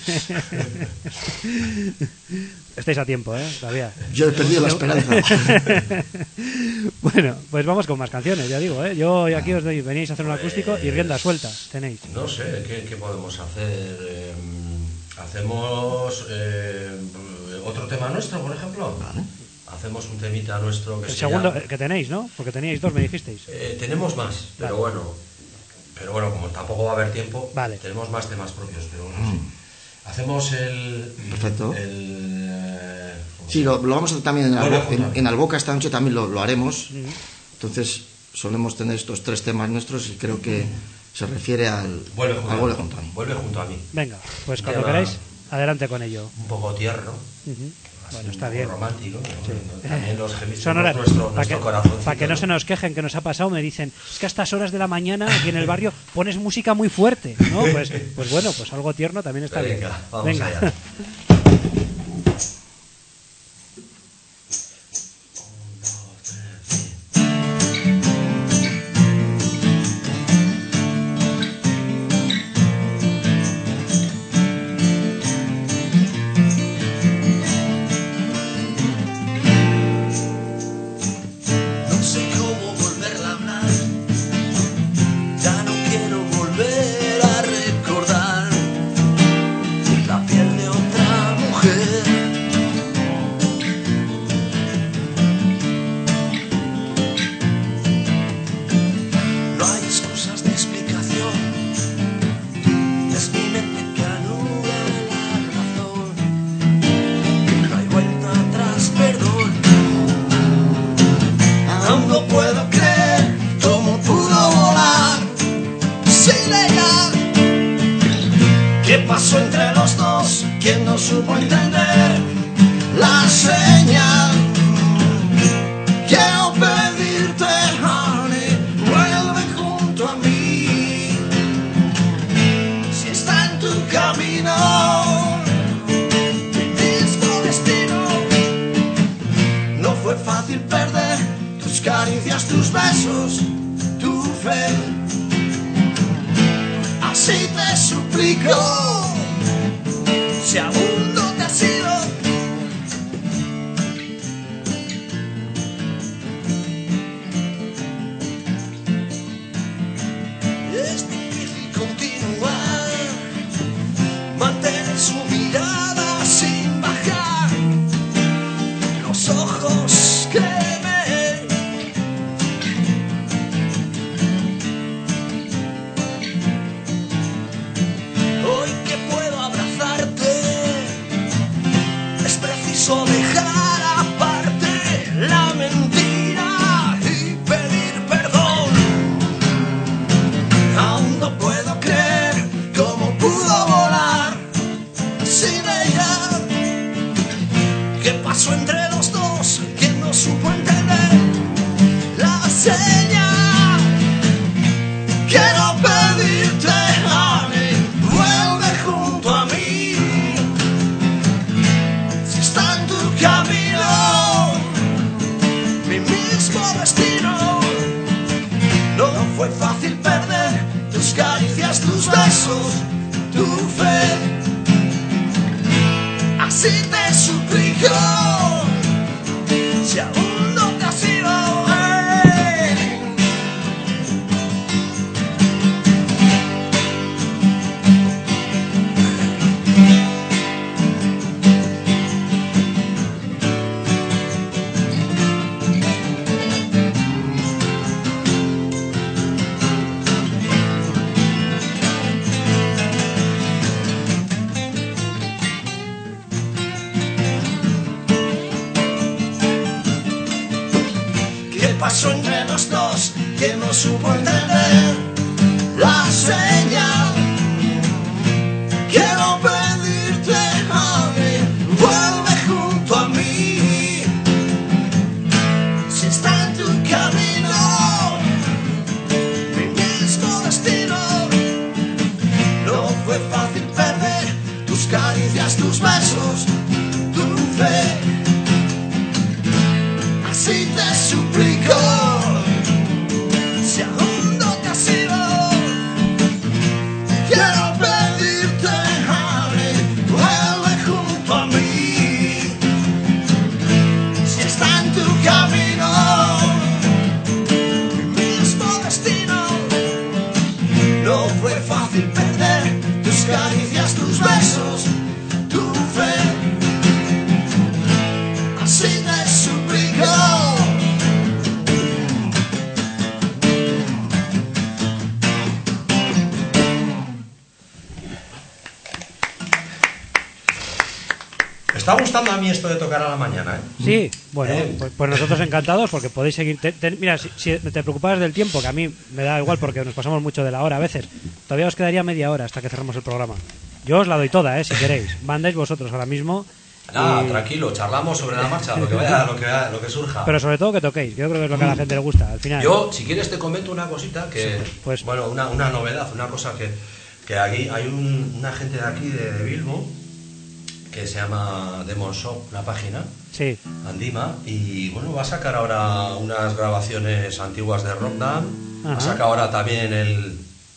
Estáis a tiempo, ¿eh? Todavía. Yo he perdido la esperanza. Bueno, pues vamos con más canciones, ya digo, ¿eh? Yo aquí os doy, veníais a hacer un acústico y rienda suelta tenéis. No sé, ¿qué, qué podemos hacer? Eh, ¿Hacemos eh, otro tema nuestro, por ejemplo? Hacemos un temita nuestro que El se segundo llama- eh, que tenéis, ¿no? Porque teníais dos, me dijisteis. Eh, tenemos más, pero Vale. bueno, pero bueno, como tampoco va a haber tiempo, Vale. tenemos más temas propios, pero bueno, sí. Hacemos el... Perfecto. el eh, Sí, lo, lo vamos a hacer también en, Vuelve Albo- junto a en, mí. en Alboca esta noche, también lo, lo haremos. Entonces solemos tener estos tres temas nuestros y creo que se refiere al Vuelve junto, al a Vuelve mí. junto a mí. Vuelve junto a mí. Venga, pues Un cuando tema queráis, adelante con ello. Un poco tierno. Ujú. así Bueno, un está poco bien. romántico. ¿no? También los heavy Son somos horas nuestro, para nuestro que, corazoncito, pa' que no se nos quejen que nos ha pasado, me dicen, es que a estas horas de la mañana aquí en el barrio pones música muy fuerte, ¿no? Pues, pues bueno, pues algo tierno también está bien. Venga, vamos allá. No sé cómo volverla a hablar. Ya no quiero volver a recordar la piel de otra mujer. No hay excusas de explicación. Es mi mente que anula la razón. No hay vuelta atrás, perdón. Aún no puedo creer cómo pudo volar sin ella. ¿Qué pasó entre los dos? ¿Quién no supo entender la señal? Quiero pedirte, honey, vuelve junto a mí. Si está en tu camino, mi mismo destino. No fue fácil perder tus caricias, tus besos, tu fe. Así te suplico, si aún no te has ido. Es difícil continuar, mantener su mirada sin bajar los ojos que ven. Hoy que puedo abrazarte, es preciso dejar aparte la mentira y pedir perdón. Aún no puedo creer cómo pudo volar sin ella. ¿Qué pasó entre los dos? ¿Quién no supo entender la señal? fue fácil perder tus caricias, tus besos, tu fe. Así te suplico, si aún no te has ido. Pasó entre los dos, que no supo entender la señal. Quiero pedirte, ave, vuelve junto a mí. Si está en tu camino mi mismo destino, no fue fácil perder tus caricias, tus besos, tu fe. Así te suplico, si aún no te has ido, quiero pedirte, ave, vuelve junto a mí. Si está en tu camino mi mismo destino, no fue fácil perder tus caricias, tus besos, tu fe. Así te suplico. Me está gustando a mí esto de tocar a la mañana, ¿eh? Sí, bueno, Eh. pues, pues nosotros encantados porque podéis seguir. Te- te- mira, si, si te preocupabas del tiempo, que a mí me da igual porque nos pasamos mucho de la hora a veces, todavía os quedaría media hora hasta que cerremos el programa. Yo os la doy toda, ¿eh? Si queréis. Mandáis vosotros ahora mismo. Nada, y- tranquilo, charlamos sobre la marcha, lo que vaya, lo que, vaya, lo que surja. Pero sobre todo que toquéis, que yo creo que es lo que a la gente le gusta al final. Yo, si quieres, te comento una cosita que, pues- bueno, una, una novedad, una cosa que, que aquí hay un, una gente de aquí, de, de Bilbo, que se llama Demon Shop, una página, Sí, Andima, y bueno, va a sacar ahora unas grabaciones antiguas de Rockdown, va a Ajá. sacar ahora también el,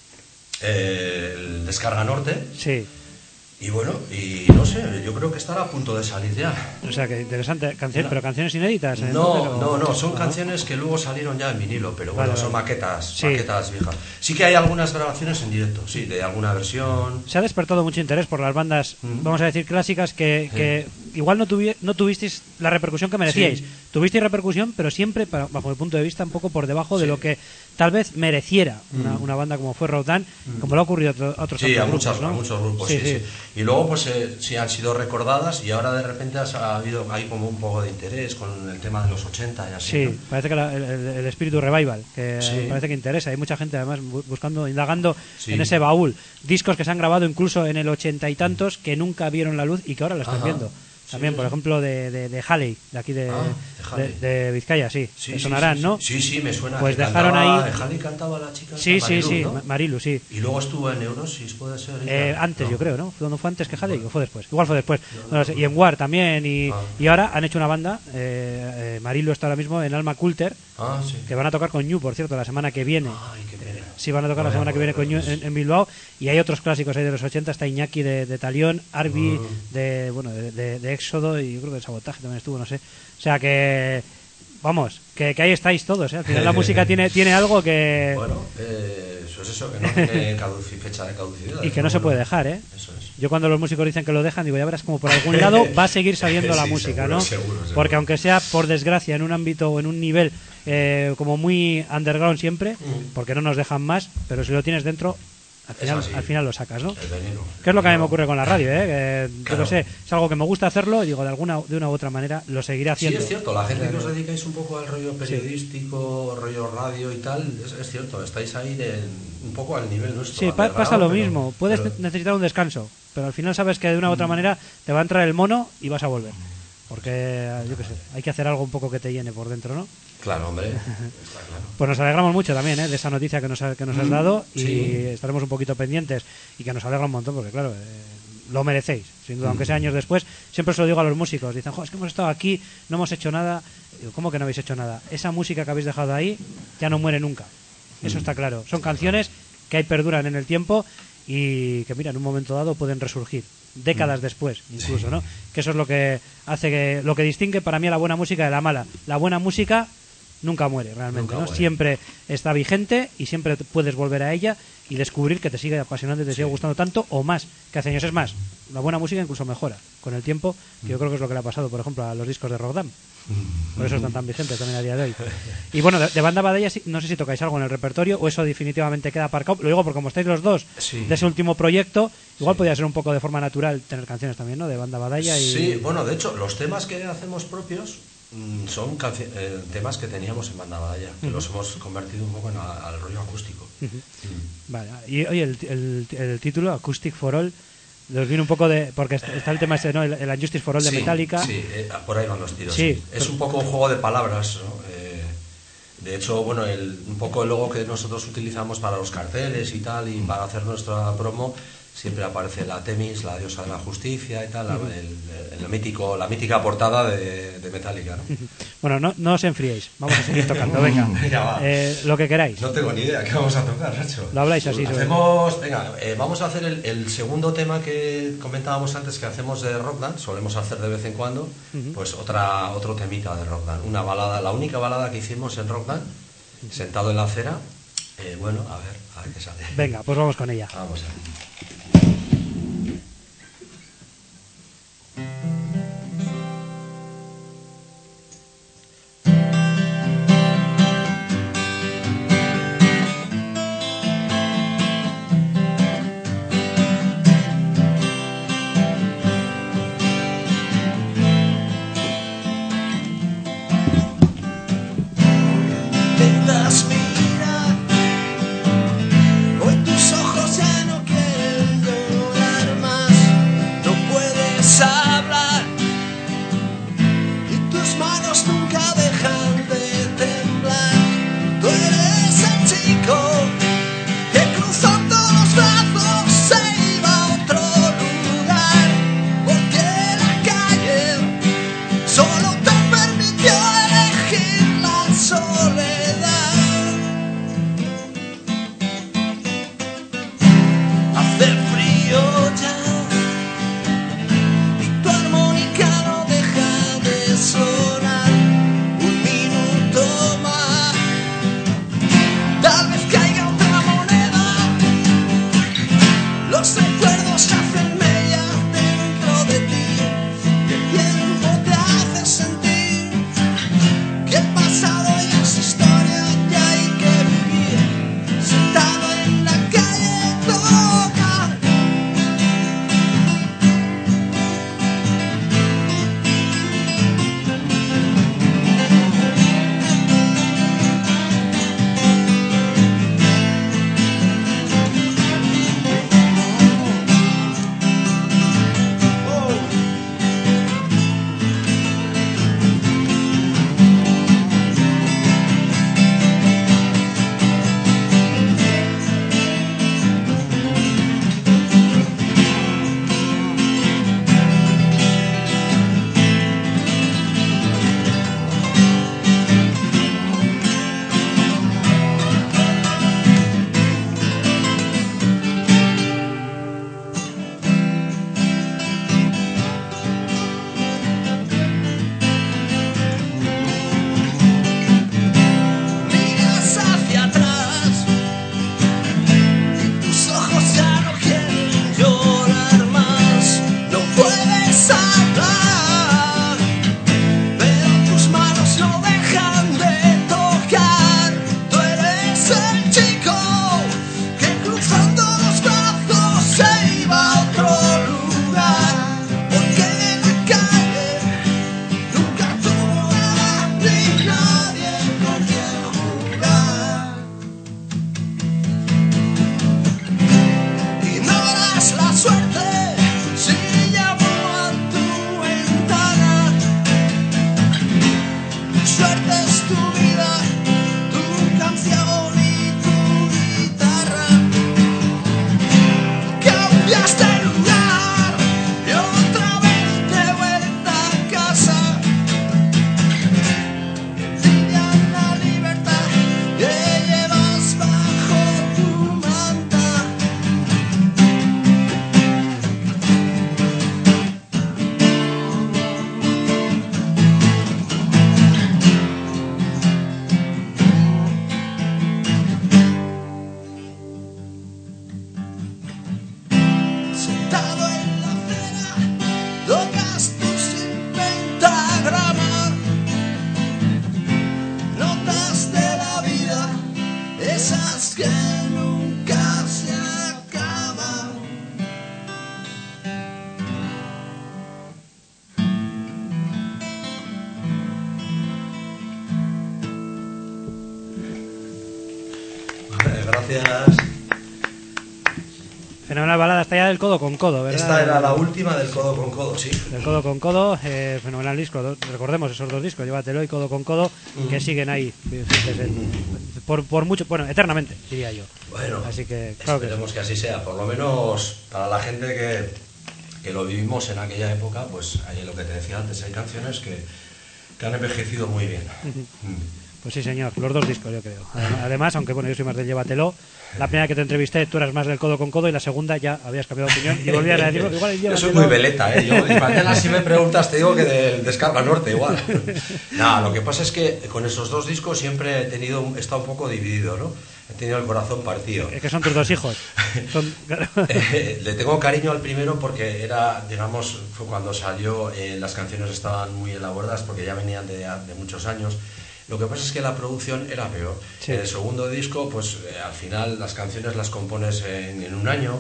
el Descarga Norte, sí. y bueno, y no sé, yo creo que estará a punto de salir ya. O sea, que interesante. Canciones, pero canciones inéditas. ¿eh? No, Pero- no, no, son Ah. canciones que luego salieron ya en vinilo, pero bueno, Vale, son vale. maquetas, Sí. maquetas viejas. Sí que hay algunas grabaciones en directo, sí, de alguna versión. Se ha despertado mucho interés por las bandas, Mm. vamos a decir, clásicas que, que igual no, tuvi- no tuvisteis la repercusión que merecíais. Sí. Tuvisteis repercusión, pero siempre, para- bajo mi punto de vista, un poco por debajo de Sí. lo que tal vez mereciera una, Mm. una banda como fue Rodan, como le ha ocurrido a otro- a otros Sí, a, tantos muchas, grupos, ¿no? a muchos grupos, sí, sí. Y luego, pues, eh, sí han sido recordadas y ahora de repente has- ha habido hay como un poco de interés con el tema de los ochenta y así. Sí, ¿no? parece que la- el, el- el espíritu revival, que Sí. parece que interesa. Hay mucha gente además bu- buscando, indagando Sí. en ese baúl. Discos que se han grabado incluso en el ochenta y tantos que nunca vieron la luz y que ahora lo están Ajá. viendo. También, Sí, por sí. ejemplo, de, de, de Halley, de aquí de, Ah, de de, Halley. de Vizcaya, sí. Sí, Te sí, sonarán, sí, ¿no? Sí, sí, me suena. Pues que dejaron cantaba- ahí- Jali cantaba la chica. Sí, esta sí, Marilu, sí, ¿no? Ma- Marilu, sí. Y luego estuvo en Neurosis, puede ser. y Eh, tal. antes, No. yo creo, ¿no? ¿Cuándo fue antes que Halley? ¿O fue después? Igual fue después. No lo sé. Y en War también. Y, Ah. y ahora han hecho una banda. Eh, eh, Marilu está ahora mismo en Alma Coulter, Ah, sí. que van a tocar con Ñu, por cierto, la semana que viene. Ay, qué pena. Sí, van a tocar No la voy a semana que viene poder con Ñu verlos. en, en Bilbao. Y hay otros clásicos ahí de los ochenta. Está Iñaki de, de Talión, Arbi Mm. de, bueno, de, de- de Éxodo y yo creo que de Sabotaje también estuvo, no sé. O sea que, vamos, que, que ahí estáis todos. ¿eh? Al final la música tiene, tiene algo que... Bueno, eh, eso es eso, que no tiene caduci- fecha de caducidad. y que pero no se bueno, puede dejar, ¿eh? Eso es. Yo cuando los músicos dicen que lo dejan, digo, ya verás como por algún lado va a seguir saliendo la Sí, música, seguro, ¿no? seguro, seguro. Porque aunque sea, por desgracia, en un ámbito o en un nivel eh, como muy underground siempre, Mm. porque no nos dejan más, pero si lo tienes dentro, al Es final, así. al final lo sacas, ¿no? El veneno. Que es lo que a mí me ocurre con la radio, ¿eh? Que, yo Claro. qué sé, es algo que me gusta hacerlo y digo, de alguna de una u otra manera lo seguiré Sí, haciendo. es cierto, la gente que os dedicáis un poco al rollo periodístico, rollo radio y tal, es, es cierto, estáis ahí de, un poco al nivel nuestro. Sí, pa- underground, pasa lo pero- mismo. Puedes pero- necesitar un descanso, pero al final sabes que de una u otra manera te va a entrar el mono y vas a volver. Porque, yo qué sé, hay que hacer algo un poco que te llene por dentro, ¿no? Claro, hombre, está claro. Pues nos alegramos mucho también ¿eh? de esa noticia que nos, ha- que nos has dado y sí. estaremos un poquito pendientes y que nos alegra un montón porque, claro, eh, lo merecéis, sin duda, aunque sea años después. Siempre se lo digo a los músicos, dicen, "Jo, es que hemos estado aquí, no hemos hecho nada". Digo, ¿cómo que no habéis hecho nada? Esa música que habéis dejado ahí ya no muere nunca. eso está claro. Son canciones que ahí perduran en el tiempo y que, mira, en un momento dado pueden resurgir. Décadas mm. después, incluso, sí. ¿no? Que eso es lo que hace que lo que distingue para mí a la buena música de la mala. La buena música nunca muere, realmente, nunca ¿no? Muere. Siempre está vigente y siempre puedes volver a ella y descubrir que te sigue apasionando y te sí. sigue gustando tanto o más que hace años. Es más, la buena música incluso mejora con el tiempo, que yo creo que es lo que le ha pasado, por ejemplo, a los discos de Rock Dam. Por eso están tan vigentes también a día de hoy. Y bueno, de, de Banda Badalla, no sé si tocáis algo en el repertorio o eso definitivamente queda aparcado. Lo digo porque como estáis los dos sí. de ese último proyecto, igual sí. podría ser un poco de forma natural tener canciones también, ¿no? De Banda Badalla. Y... Sí, bueno, de hecho, los temas que hacemos propios mmm, son eh, temas que teníamos en Banda Badalla, que uh-huh. los hemos convertido un poco en a, al rollo acústico. Uh-huh. Mm. Vale, y oye, el, el, el título, Acoustic for All, nos viene un poco de... porque está el tema ese, ¿no? El, el Unjustice for All de sí, Metallica. Sí, eh, por ahí van los tiros. Sí, sí. Es un poco un juego de palabras, ¿no? Eh, de hecho, bueno, el, un poco el logo que nosotros utilizamos para los carteles y tal, y para hacer nuestra promo, siempre aparece la Temis, la diosa de la justicia y tal, uh-huh. el, el, el mítico, la mítica portada de, de Metallica, ¿no? Bueno, no, no os enfriéis, vamos a seguir tocando, venga, venga eh, lo que queráis. No tengo ni idea, ¿qué vamos a tocar, Nacho? Lo habláis así. Hacemos, venga, eh, vamos a hacer el, el segundo tema que comentábamos antes que hacemos de Rockland, solemos hacer de vez en cuando, uh-huh. pues otra otro temita de Rockland, una balada, la única balada que hicimos en Rockland, uh-huh. sentado en la acera, eh, bueno, a ver, a ver qué sale. Venga, pues vamos con ella. Vamos a ver. Hoy tus ojos ya no quieren esas que nunca se acaban. Vale, gracias. Fenomenal balada, está ya del codo con codo, ¿verdad? Esta era la última del codo con codo, sí. Del codo con codo, eh, fenomenal disco. Do- recordemos esos dos discos, Llévatelo y Codo con codo, Mm. que siguen ahí, vigentes en- por, por mucho, bueno, eternamente, diría yo. Bueno, Así que, claro que esperemos que, así sea. Por lo menos para la gente que, que lo vivimos en aquella época, pues ahí lo que te decía antes, hay canciones que, que han envejecido muy bien. Mm. Pues sí, señor, los dos discos, yo creo. Adem- Además, aunque bueno, yo soy más del Llévatelo, la primera que te entrevisté tú eras más del codo con codo y la segunda ya habías cambiado de opinión y volvías a decir, igual el Yo soy Llévatelo... muy veleta, ¿eh? Yo, y mañana si me preguntas te digo que del Descarga Norte igual. Nada, lo que pasa es que con esos dos discos siempre he tenido, un- he estado un poco dividido, ¿no? He tenido el corazón partido. Es que son tus dos hijos. Son... Eh, le tengo cariño al primero porque era, digamos, fue cuando salió, eh, las canciones estaban muy elaboradas porque ya venían de, de muchos años. Lo que pasa es que la producción era peor. Sí. En el segundo disco, pues eh, al final las canciones las compones en, en un año,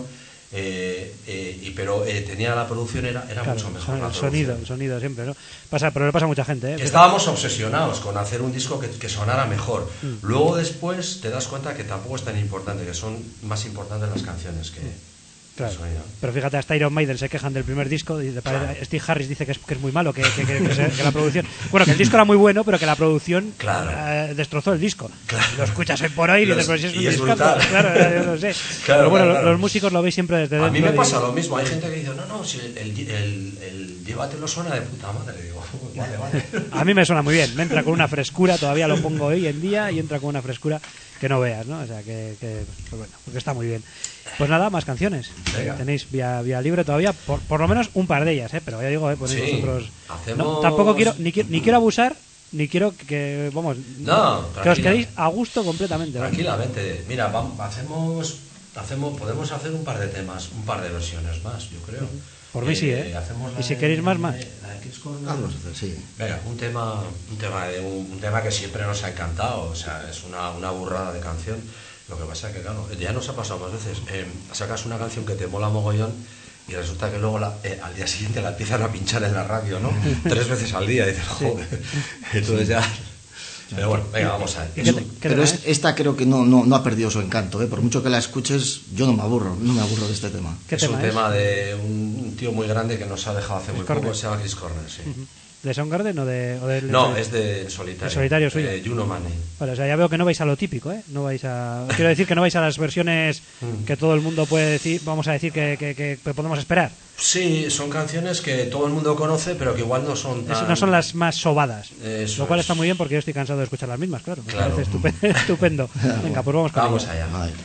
eh, eh, y, pero eh, tenía la producción, era, era Claro, mucho mejor. son- La el sonido, el producción. sonido siempre, ¿no? Pasa, pero le pasa a mucha gente, ¿eh? Que estábamos obsesionados con hacer un disco que, que sonara mejor. Mm. Luego después te das cuenta que tampoco es tan importante, que son más importantes las canciones que, Claro. que el sonido. Pero fíjate, hasta Iron Maiden se quejan del primer disco y de- Claro. Steve Harris dice que es, que es muy malo, que, que- que- que se- que la producción... Bueno, que el disco era muy bueno, pero que la producción Claro. eh, destrozó el disco. Claro. Lo escuchas hoy por hoy y Los- dices, pues si es un y es discazo. brutal. Claro, ya, yo lo sé. Claro, pero bueno, claro, claro. los músicos lo veis siempre desde A dentro. mí me y- pasa lo mismo, hay gente que dice, no, no, si el, el, el, el Llévatelo suena de puta madre, digo, vale, vale. A mí me suena muy bien, me entra con una frescura, todavía lo pongo hoy en día y entra con una frescura que no veas, ¿no? O sea, que, que pues bueno, porque está muy bien. Pues nada, más canciones. Venga. Tenéis vía, vía libre todavía, por, por lo menos un par de ellas, ¿eh? Pero ya digo, ¿eh? Ponéis Sí, vosotros... hacemos- No, tampoco quiero, ni, qui- ni quiero abusar, ni quiero que, vamos, No, que os tranquila. quedéis a gusto completamente. ¿vale? Tranquilamente, mira, vamos, hacemos, hacemos, podemos hacer un par de temas, un par de versiones más, yo creo. Por mí sí, ¿eh? hacemos la Y si de- queréis más, más. La de Kiss Corner. Ah, vamos a hacer, sí. Venga, un tema, un tema, de, un, un tema que siempre nos ha encantado, o sea, es una, una burrada de canción. Lo que pasa es que, claro, ya nos ha pasado más veces. Eh, sacas una canción que te mola mogollón y resulta que luego la, eh, al día siguiente la empiezan a pinchar en la radio, ¿no? Tres veces al día, y dices, joder. Entonces ya. Pero bueno, venga, vamos a ver. ¿Y Es qué un- te- qué Pero tema es- es? esta creo que no, no, no ha perdido su encanto, ¿eh? Por mucho que la escuches, yo no me aburro, no me aburro de este tema. ¿Qué es tema un es? tema de un tío muy grande que nos ha dejado hace muy Chris Cornell. poco, se llama Chris Cornell, sí. ¿De Soundgarden o de...? O de No, es de solitario. ¿De solitario suyo? Eh, Juno Mane. Vale, o sea, ya veo que no vais a lo típico, ¿eh? No vais a... Quiero decir que no vais a las versiones que todo el mundo puede decir, vamos a decir que, que, que podemos esperar. Sí, son canciones que todo el mundo conoce, pero que igual no son Es- tan... no son las más sobadas. Eso Lo cual es. está muy bien porque yo estoy cansado de escuchar las mismas, claro. Me Claro. parece estupe- estupendo. Venga, pues vamos con Vamos ello. allá. Vale.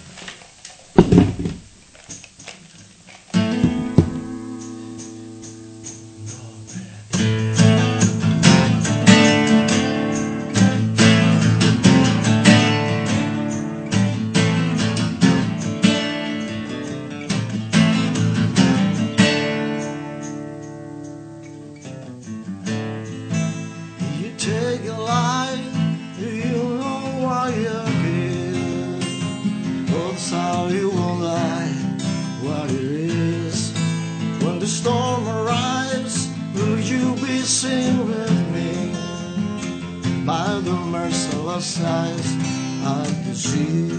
You take a life, you know why you give. Oh, that's how you will lie, what it is. When the storm arrives, will you be seen with me? By the merciless eyes I can see.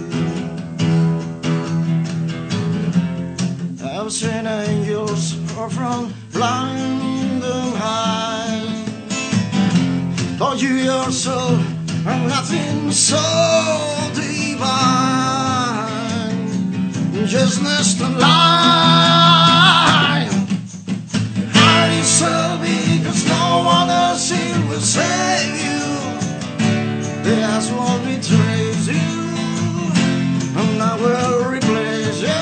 I've seen angels from London High. For you yourself are nothing so divine. Just nest a line. Are you so because no one else here will save you? That's what betrays you, and I will replace you.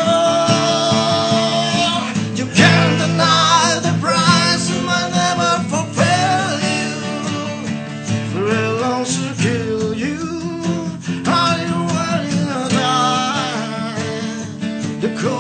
You can't deny the price of my never fulfill you. It longs to kill you. Are you willing to die? The cold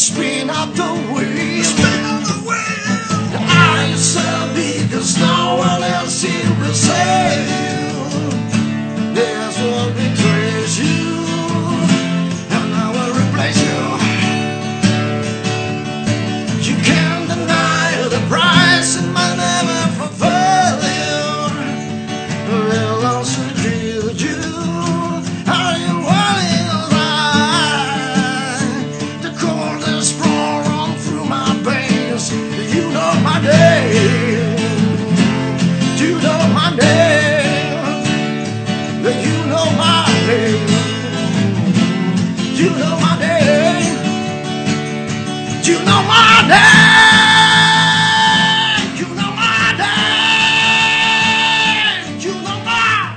spin up the wheel. Spin up the wheel. I said because no one else here will save you. There's one betrays you, and I will replace you. You can't deny the price it might never fulfill you. They'll also kill you. Are you willing to ride? The coldest roar on through my veins. You know my name. You know my name. You know my name. You know my name. You know my name. You know my name. You know my.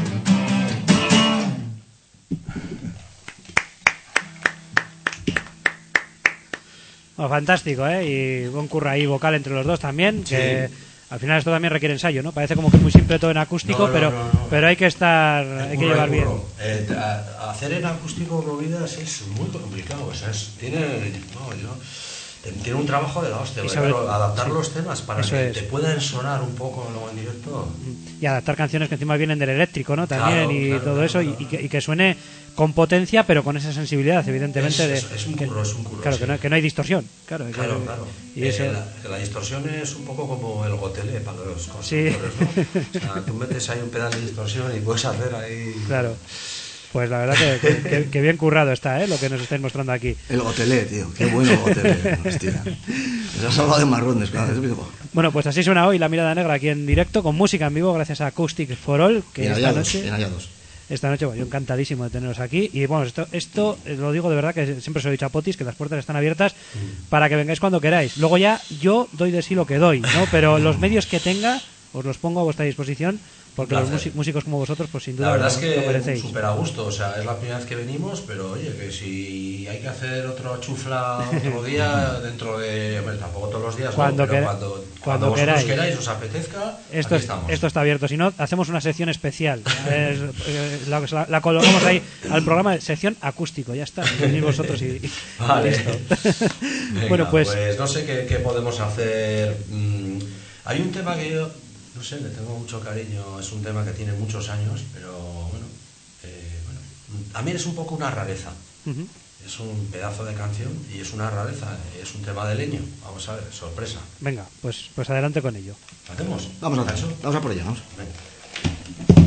Oh, fantástico, ¿eh? Y buen curra ahí vocal entre los dos también, Sí. que al final esto también requiere ensayo, ¿no? Parece como que es muy simple todo en acústico, No, no, pero no, no. pero hay que estar, hay que Curro, llevar bien. curro. Eh, a- hacer en acústico movidas es muy complicado, o sea, es- tiene, no, yo, tiene un trabajo de la hostia, Y porque, sobre- claro, adaptar sí. los temas para Eso que es. te puedan sonar un poco luego en directo. Y adaptar canciones que encima vienen del eléctrico, ¿no? También, Claro, y claro, todo claro, eso, y- claro. Y, que, y que suene con potencia, pero con esa sensibilidad, evidentemente. Es- de, es- es un que- curro, es un curro, Claro, sí. que, no, que no hay distorsión. Claro, que- Claro, claro. Y Eh, eso, la, la distorsión es un poco como el gotelé para los constructores, Sí. ¿no? O sea, tú metes ahí un pedal de distorsión y puedes hacer ahí... claro. Pues la verdad que, que- que- que bien currado está, ¿eh? Lo que nos estáis mostrando aquí. El gotelé, tío, qué bueno el gotelé, hostia. Nos ha salvado de marrones, claro. Bueno, pues así suena hoy La Mirada Negra aquí en directo, con música en vivo, gracias a Acoustic for All, que En esta Hallados, noche... en Hallados. Esta noche, bueno, yo encantadísimo de teneros aquí. Y bueno, esto, esto eh, lo digo de verdad, que siempre os he dicho a Potis, que las puertas están abiertas para que vengáis cuando queráis. Luego ya yo doy de sí lo que doy, ¿no? Pero los medios que tenga os los pongo a vuestra disposición, porque los Placer. músi- músicos como vosotros, pues sin duda La verdad lo, es lo que merecéis. súper a gusto, o sea, es la primera vez que venimos, pero oye, que si hay que hacer otro chufla otro día, dentro de, hombre, tampoco todos los días, Cuando no, pero quera- cuando, cuando cuando vosotros queráis. queráis, os apetezca, Esto, aquí es- estamos. esto está abierto. Si no, hacemos una sección especial. Es, eh, la, la- la colocamos ahí al programa de sección acústico. Ya está. Venid vosotros y, y Vale. listo. Venga, Bueno, pues, pues no sé qué, qué podemos hacer. Mm, hay un tema que yo, no sé, le tengo mucho cariño, es un tema que tiene muchos años, pero bueno, eh, bueno, a mí es un poco una rareza. ujú. Es un pedazo de canción y es una rareza, es un tema de leño. Vamos a ver, sorpresa. Venga, pues, pues adelante con ello. ¿Lo hacemos? Vamos a, ¿Eso? vamos a por ella, vamos. Venga.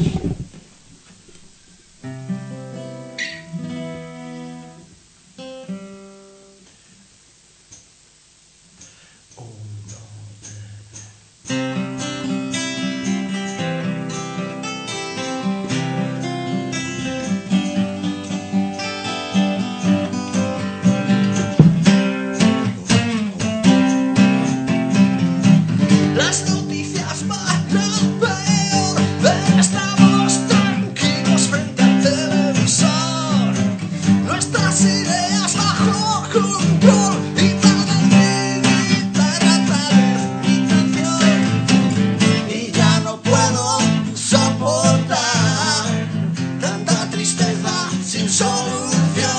Las noticias van a peor, pero estamos tranquilos frente al televisor. Nuestras ideas bajo control y para limitar la tramitación. Y ya no puedo soportar tanta tristeza sin solución.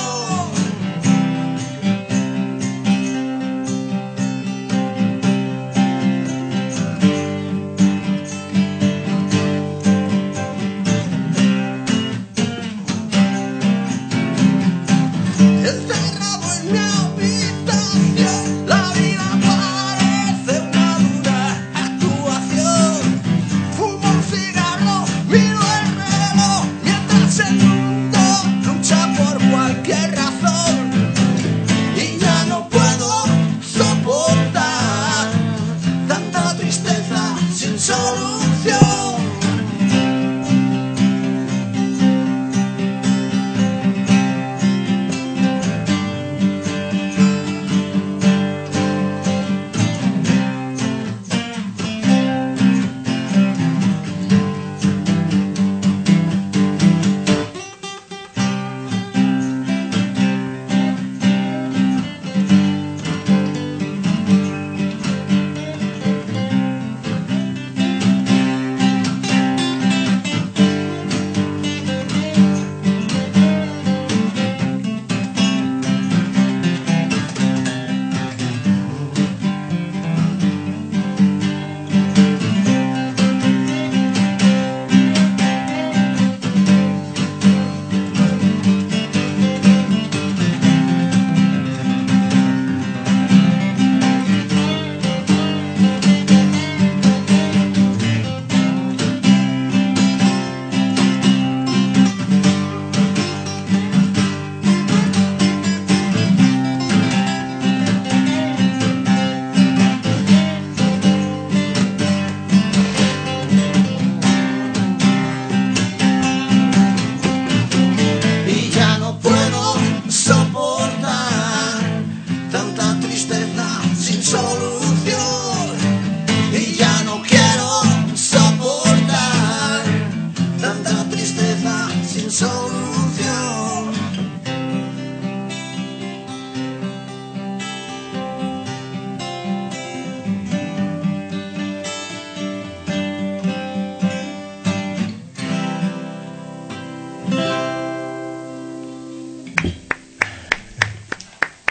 Encerrado en mi habitación, la vida parece una dura actuación. Fumo un cigarro, miro el reloj, mientras el mundo lucha por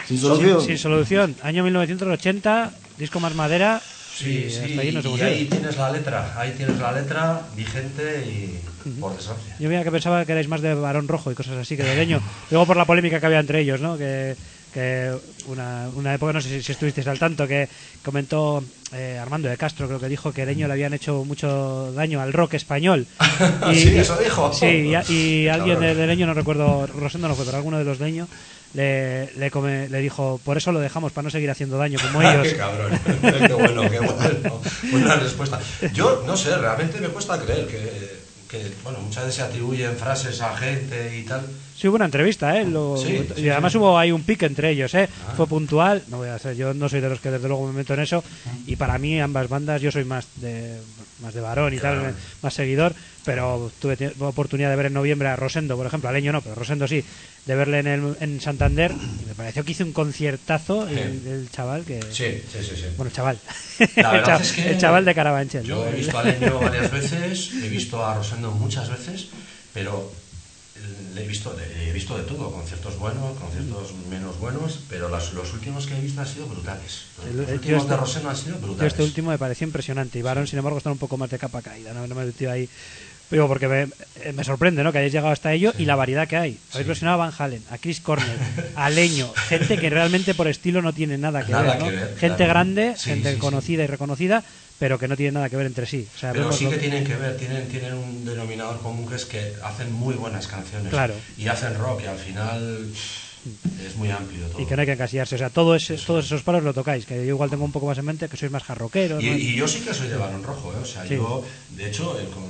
Sin solución. Sin solución. Año mil novecientos ochenta, disco más madera. Sí, y sí, hasta ahí nos hemos y ahí ido. tienes la letra, ahí tienes la letra vigente y por desgracia. Yo veía que pensaba que erais más de Barón Rojo y cosas así que de Leño. Luego por la polémica que había entre ellos, ¿no? Que, que una, una época, no sé si, si estuvisteis al tanto, que comentó eh, Armando de Castro, creo que dijo que Leño le habían hecho mucho daño al rock español. Y, Sí, eso dijo. Sí, y, y Qué alguien de, cabrón. de Leño, no recuerdo, Rosendo no fue, pero alguno de los Leño le, le, come- le dijo, por eso lo dejamos, para no seguir haciendo daño como ellos. Qué cabrón. Qué bueno, qué bueno. Buena respuesta. Yo no sé, realmente me cuesta creer que, que bueno, muchas veces se atribuyen frases a gente y tal. Sí, hubo una entrevista, ¿eh? Lo- Sí, y sí, además sí. hubo ahí un pique entre ellos, ¿eh? Ah. Fue puntual, no voy a ser, yo no soy de los que desde luego me meto en eso, y para mí ambas bandas, yo soy más de más de varón y Claro. tal, más seguidor, pero tuve te- oportunidad de ver en noviembre a Rosendo, por ejemplo, a Leño no, pero Rosendo sí, de verle en, el, en Santander, y me pareció que hizo un conciertazo el, Sí. el chaval que... Sí, sí, sí, sí. Bueno, chaval. La el, verdad chaval es que el chaval de Carabanchel. Yo ¿no? he visto a Leño varias veces, he visto a Rosendo muchas veces, pero le he visto, le he visto de todo, conciertos buenos, conciertos menos buenos, pero las- los últimos que he visto han sido brutales. El- Los el últimos tío este- de Rosendo han sido Yo brutales. este último me pareció impresionante y Barón, sin embargo, está un poco más de capa caída, no, no me he metido ahí. Digo, porque me, eh, me sorprende, ¿no? Que hayáis llegado hasta ello y la variedad que hay. Habéis Sí. versionado a Van Halen, a Chris Cornell, a Leño, gente que realmente por estilo no tiene nada que Nada ver, ¿no? que ver, Gente claro. grande, Sí, gente sí, sí. conocida y reconocida, pero que no tiene nada que ver entre sí. O sea, Pero vemos sí lo- que tienen que ver, tienen, tienen un denominador común que es que hacen muy buenas canciones. Claro. Y hacen rock y al final es muy amplio todo. y que no hay que encasillarse. O sea, todo ese- todos esos palos lo tocáis, que yo igual tengo un poco más en mente, que sois más jarroqueros. Y, ¿no? y yo sí que soy de Barón Rojo, ¿eh? O sea, Sí. yo, de hecho, eh, con,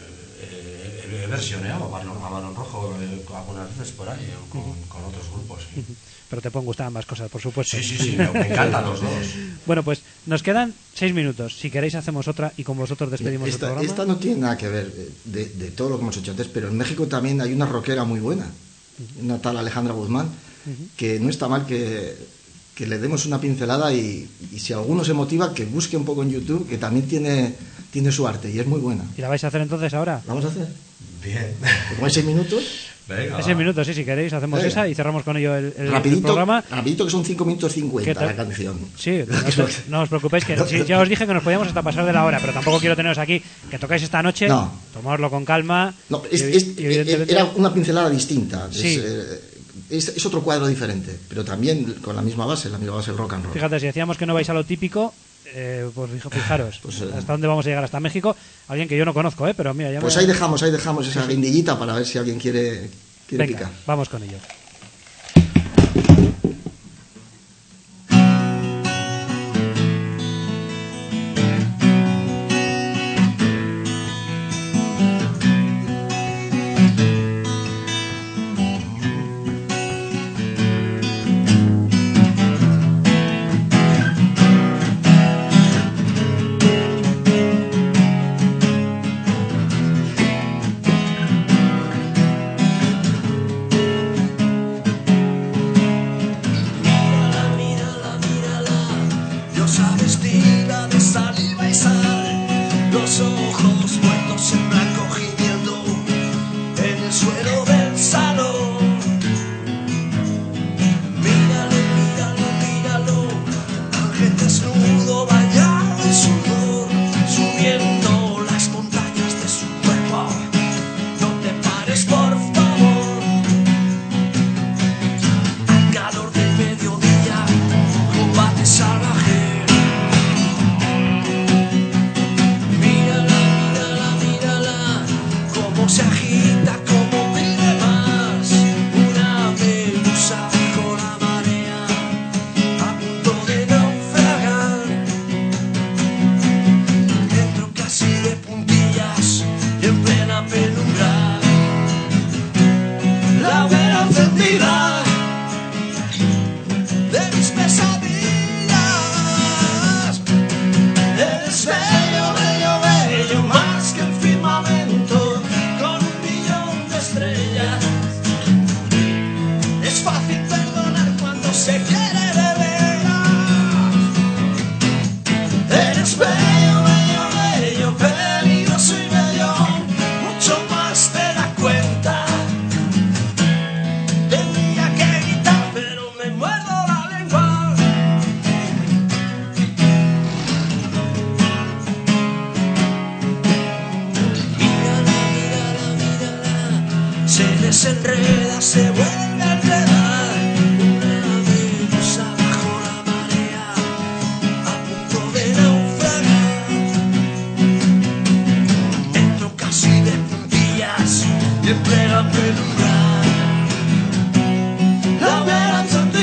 eh, he versioneado a Barón, a Barón Rojo eh, algunas veces por ahí, eh, con, con otros grupos. Sí, Pero te pueden gustar ambas cosas, por supuesto. sí, sí, sí, me, me encantan los dos. Bueno, pues nos quedan seis minutos. Si queréis hacemos otra y con vosotros despedimos el Esta, programa. esta no tiene nada que ver eh, de, de todo lo que hemos hecho antes, pero en México también hay una rockera muy buena, una tal Alejandra Guzmán, que no está mal que, que le demos una pincelada y, y si alguno se motiva, que busque un poco en YouTube, que también tiene, tiene su arte y es muy buena. ¿Y la vais a hacer entonces ahora? ¿Vamos a hacer? Bien. Como hay seis minutos, Venga, Seis va. minutos, sí, si queréis, hacemos Venga. esa y cerramos con ello el, el- el rapidito, programa. rapidito que son cinco minutos ¿Qué cincuenta tal? la canción. Sí, no, os- no os preocupéis, que sí, ya os dije que nos podíamos hasta pasar de la hora, pero tampoco quiero teneros aquí que tocáis esta noche. No. Tomadlo con calma. No, es- y- es- y evidentemente- era una pincelada distinta. Es, Sí. eh, es, es otro cuadro diferente, pero también con la misma base, la misma base del rock and roll. Fíjate, si decíamos que no vais a lo típico, eh, pues fija- fijaros, Pues, eh, hasta dónde vamos a llegar, hasta México. Alguien que yo no conozco, ¿eh? Pero mira, ya Pues me- ahí dejamos, ahí dejamos esa guindillita para ver si alguien quiere, quiere Venga, picar. vamos con ello. Thank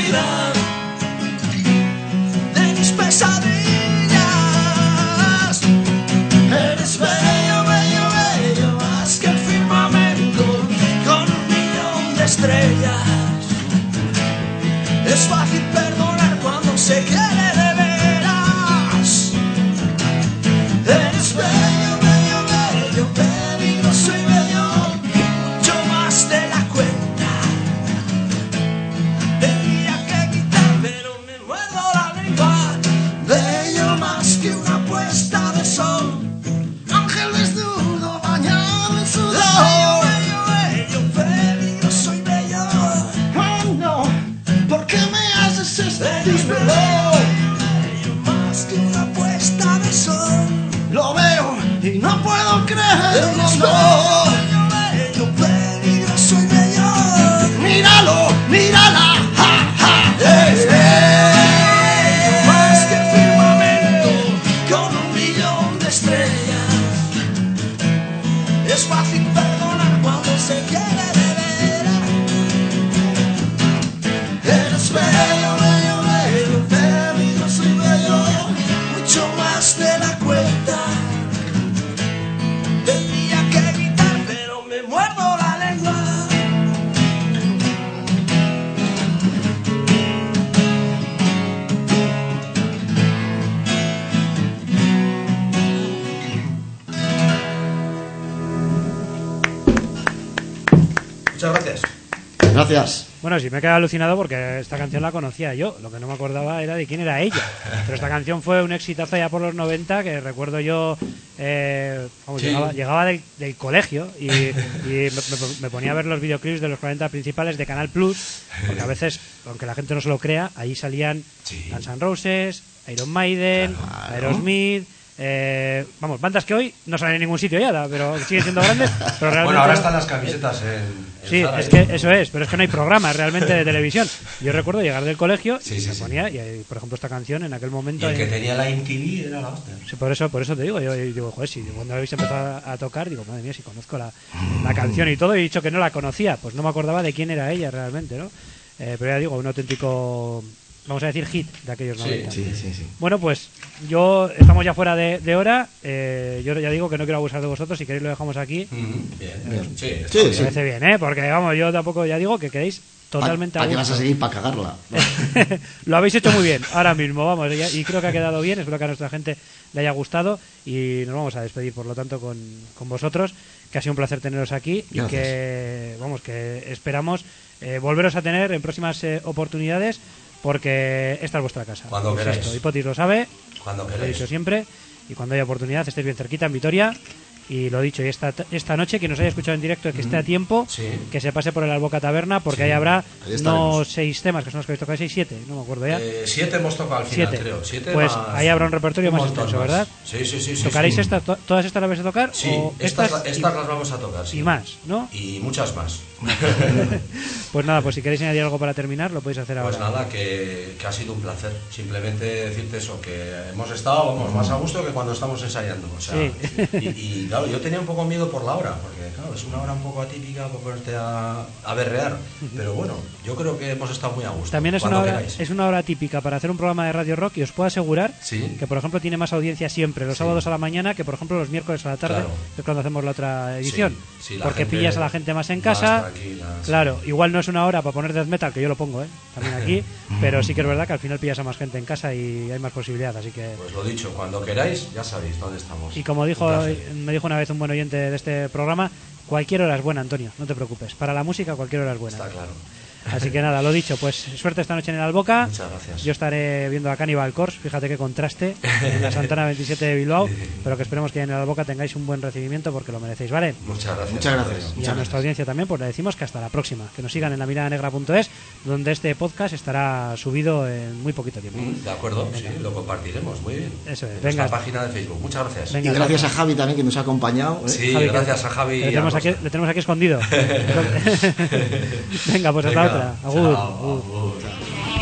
vida, de mis pesadillas. Eres bello, bello, bello, más que el firmamento con un millón de estrellas. Es fácil perdonar cuando se quiere de veras. Eres bello, bello, bello, peligroso y bello, mucho más de la cuenta. Tendría que quitar, pero me muerdo la lengua. Bello más que una puesta de sol, ángel desnudo bañado en sudor. Bello, bello, bello, peligroso y bello. Oh no, ¿por qué me haces esto? Dímelo. Bello más que una puesta de sol. Lo veo y no puedo creerlo, no. Bello, bello, peligroso y bello. Míralo, mírala, ja, ja. Es bello más que el firmamento con un millón de estrellas. Es fácil perdonar cuando se quiere de veras. Eres bello, bello, bello, peligroso y bello, mucho más de la cuenta. Tendría que evitar, pero me muerdo la lengua. Muchas gracias. Gracias. Bueno, sí me he quedado alucinado porque esta canción la conocía yo. Lo que no me acordaba era de quién era ella. Pero esta canción fue un exitazo ya por los noventa, que recuerdo yo, eh, vamos, Sí. llegaba, llegaba del, del colegio y, y me, me- me ponía a ver los videoclips de los cuarenta principales de Canal Plus, porque a veces, aunque la gente no se lo crea, ahí salían Sí. Guns N' Roses, Iron Maiden, Claro. Aerosmith, eh, vamos, bandas que hoy no salen en ningún sitio ya, pero siguen siendo grandes. Pero realmente Bueno, ahora no- están las camisetas en, en Sí, Zara, es ¿eh? que eso es, pero es que no hay programas realmente de televisión. Yo recuerdo llegar del colegio Sí, y sí, me sí. ponía, y eh, por ejemplo esta canción en aquel Y momento... el que en- tenía la M T V era la hostia. sí, por eso, por eso te digo, yo, yo digo, joder, si cuando habéis empezado a, a tocar, digo, madre mía, si conozco la, la canción y todo, y he dicho que no la conocía, pues no me acordaba de quién era ella realmente, ¿no? Eh, pero ya digo, un auténtico, vamos a decir, hit de aquellos Sí, noventa. Sí, sí, sí. Bueno, pues yo, estamos ya fuera de, de hora, eh, yo ya digo que no quiero abusar de vosotros, si queréis lo dejamos aquí. Mm, Bien, Bien. Sí, está Sí, bien. Me parece bien, ¿eh? Porque, vamos, yo tampoco, ya digo que queréis totalmente a ¿Para qué gusto. vas a seguir para cagarla? Lo habéis hecho muy bien, ahora mismo, vamos, ya- y creo que ha quedado bien, espero que a nuestra gente le haya gustado y nos vamos a despedir, por lo tanto, con, con vosotros, que ha sido un placer teneros aquí y Gracias. que, vamos, que esperamos eh, volveros a tener en próximas eh, oportunidades, porque esta es vuestra casa. Cuando Insisto, queráis. Hipotis lo sabe, Cuando lo he queréis. dicho siempre, y cuando haya oportunidad estéis bien cerquita en Vitoria. Y lo dicho, y esta, esta noche, quien nos haya escuchado en directo, que esté a tiempo, Sí. que se pase por el Alboca Taberna, porque Sí, ahí habrá ahí estaremos. no seis temas, que son los que habéis tocado, seis, siete, no me acuerdo ya. Eh, siete hemos tocado al final, Siete. creo. Siete Pues más- ahí habrá un repertorio más montón extenso, más. ¿verdad? Sí, sí, sí. sí ¿Tocaréis sí. estas, to- todas estas las vais a tocar? Sí, ¿O estas, estas estas y- las vamos a tocar. Sí. y más, ¿no? Y muchas más. Pues nada, pues si queréis añadir algo para terminar, lo podéis hacer Pues ahora. nada, que, que ha sido un placer. Simplemente decirte eso, que hemos estado vamos, más a gusto que cuando estamos ensayando. O sea, Sí. y, y, claro, yo tenía un poco miedo por la hora, porque claro, es una hora un poco atípica para ponerte a, a berrear. Pero bueno, yo creo que hemos estado muy a gusto. También es Cuando una, hora, queráis. es una hora típica para hacer un programa de radio rock y os puedo asegurar Sí. que, por ejemplo, tiene más audiencia siempre los Sí. sábados a la mañana que, por ejemplo, los miércoles a la tarde, Claro. que es cuando hacemos la otra edición. Sí, sí, la porque gente pillas a la gente más en más casa. tranquila, sí. Claro, igual no es una hora para poner death metal, que yo lo pongo, ¿eh? También aquí, pero sí que es verdad que al final pillas a más gente en casa y hay más posibilidad, así que... Pues lo dicho, cuando queráis, ya sabéis dónde estamos. Y como dijo, Un placer. me dijo una vez un buen oyente de este programa, cualquier hora es buena, Antonio, no te preocupes. Para la música cualquier hora es buena. Está claro. Así que nada, lo dicho, pues suerte esta noche en el Alboca. Muchas gracias. Yo estaré viendo a Cannibal Corpse, fíjate qué contraste, en la Santana veintisiete de Bilbao, pero que esperemos que en el Alboca tengáis un buen recibimiento porque lo merecéis, ¿vale? Muchas gracias. Muchas gracias. Antonio. Y a Muchas nuestra audiencia también, pues le decimos que hasta la próxima. Que nos sigan en la mirada negra punto es, donde este podcast estará subido en muy poquito tiempo. Mm, De acuerdo, sí, lo compartiremos. Muy bien. Eso es, En venga. nuestra página de Facebook. Muchas gracias. Venga, Y gracias a Javi también que nos ha acompañado. ¿eh? Sí, Javi, que- gracias a Javi. que le y a tenemos, aquí, Costa. le tenemos aquí escondido. Venga, pues hasta Venga, otra. Agur. chao, agur. agur.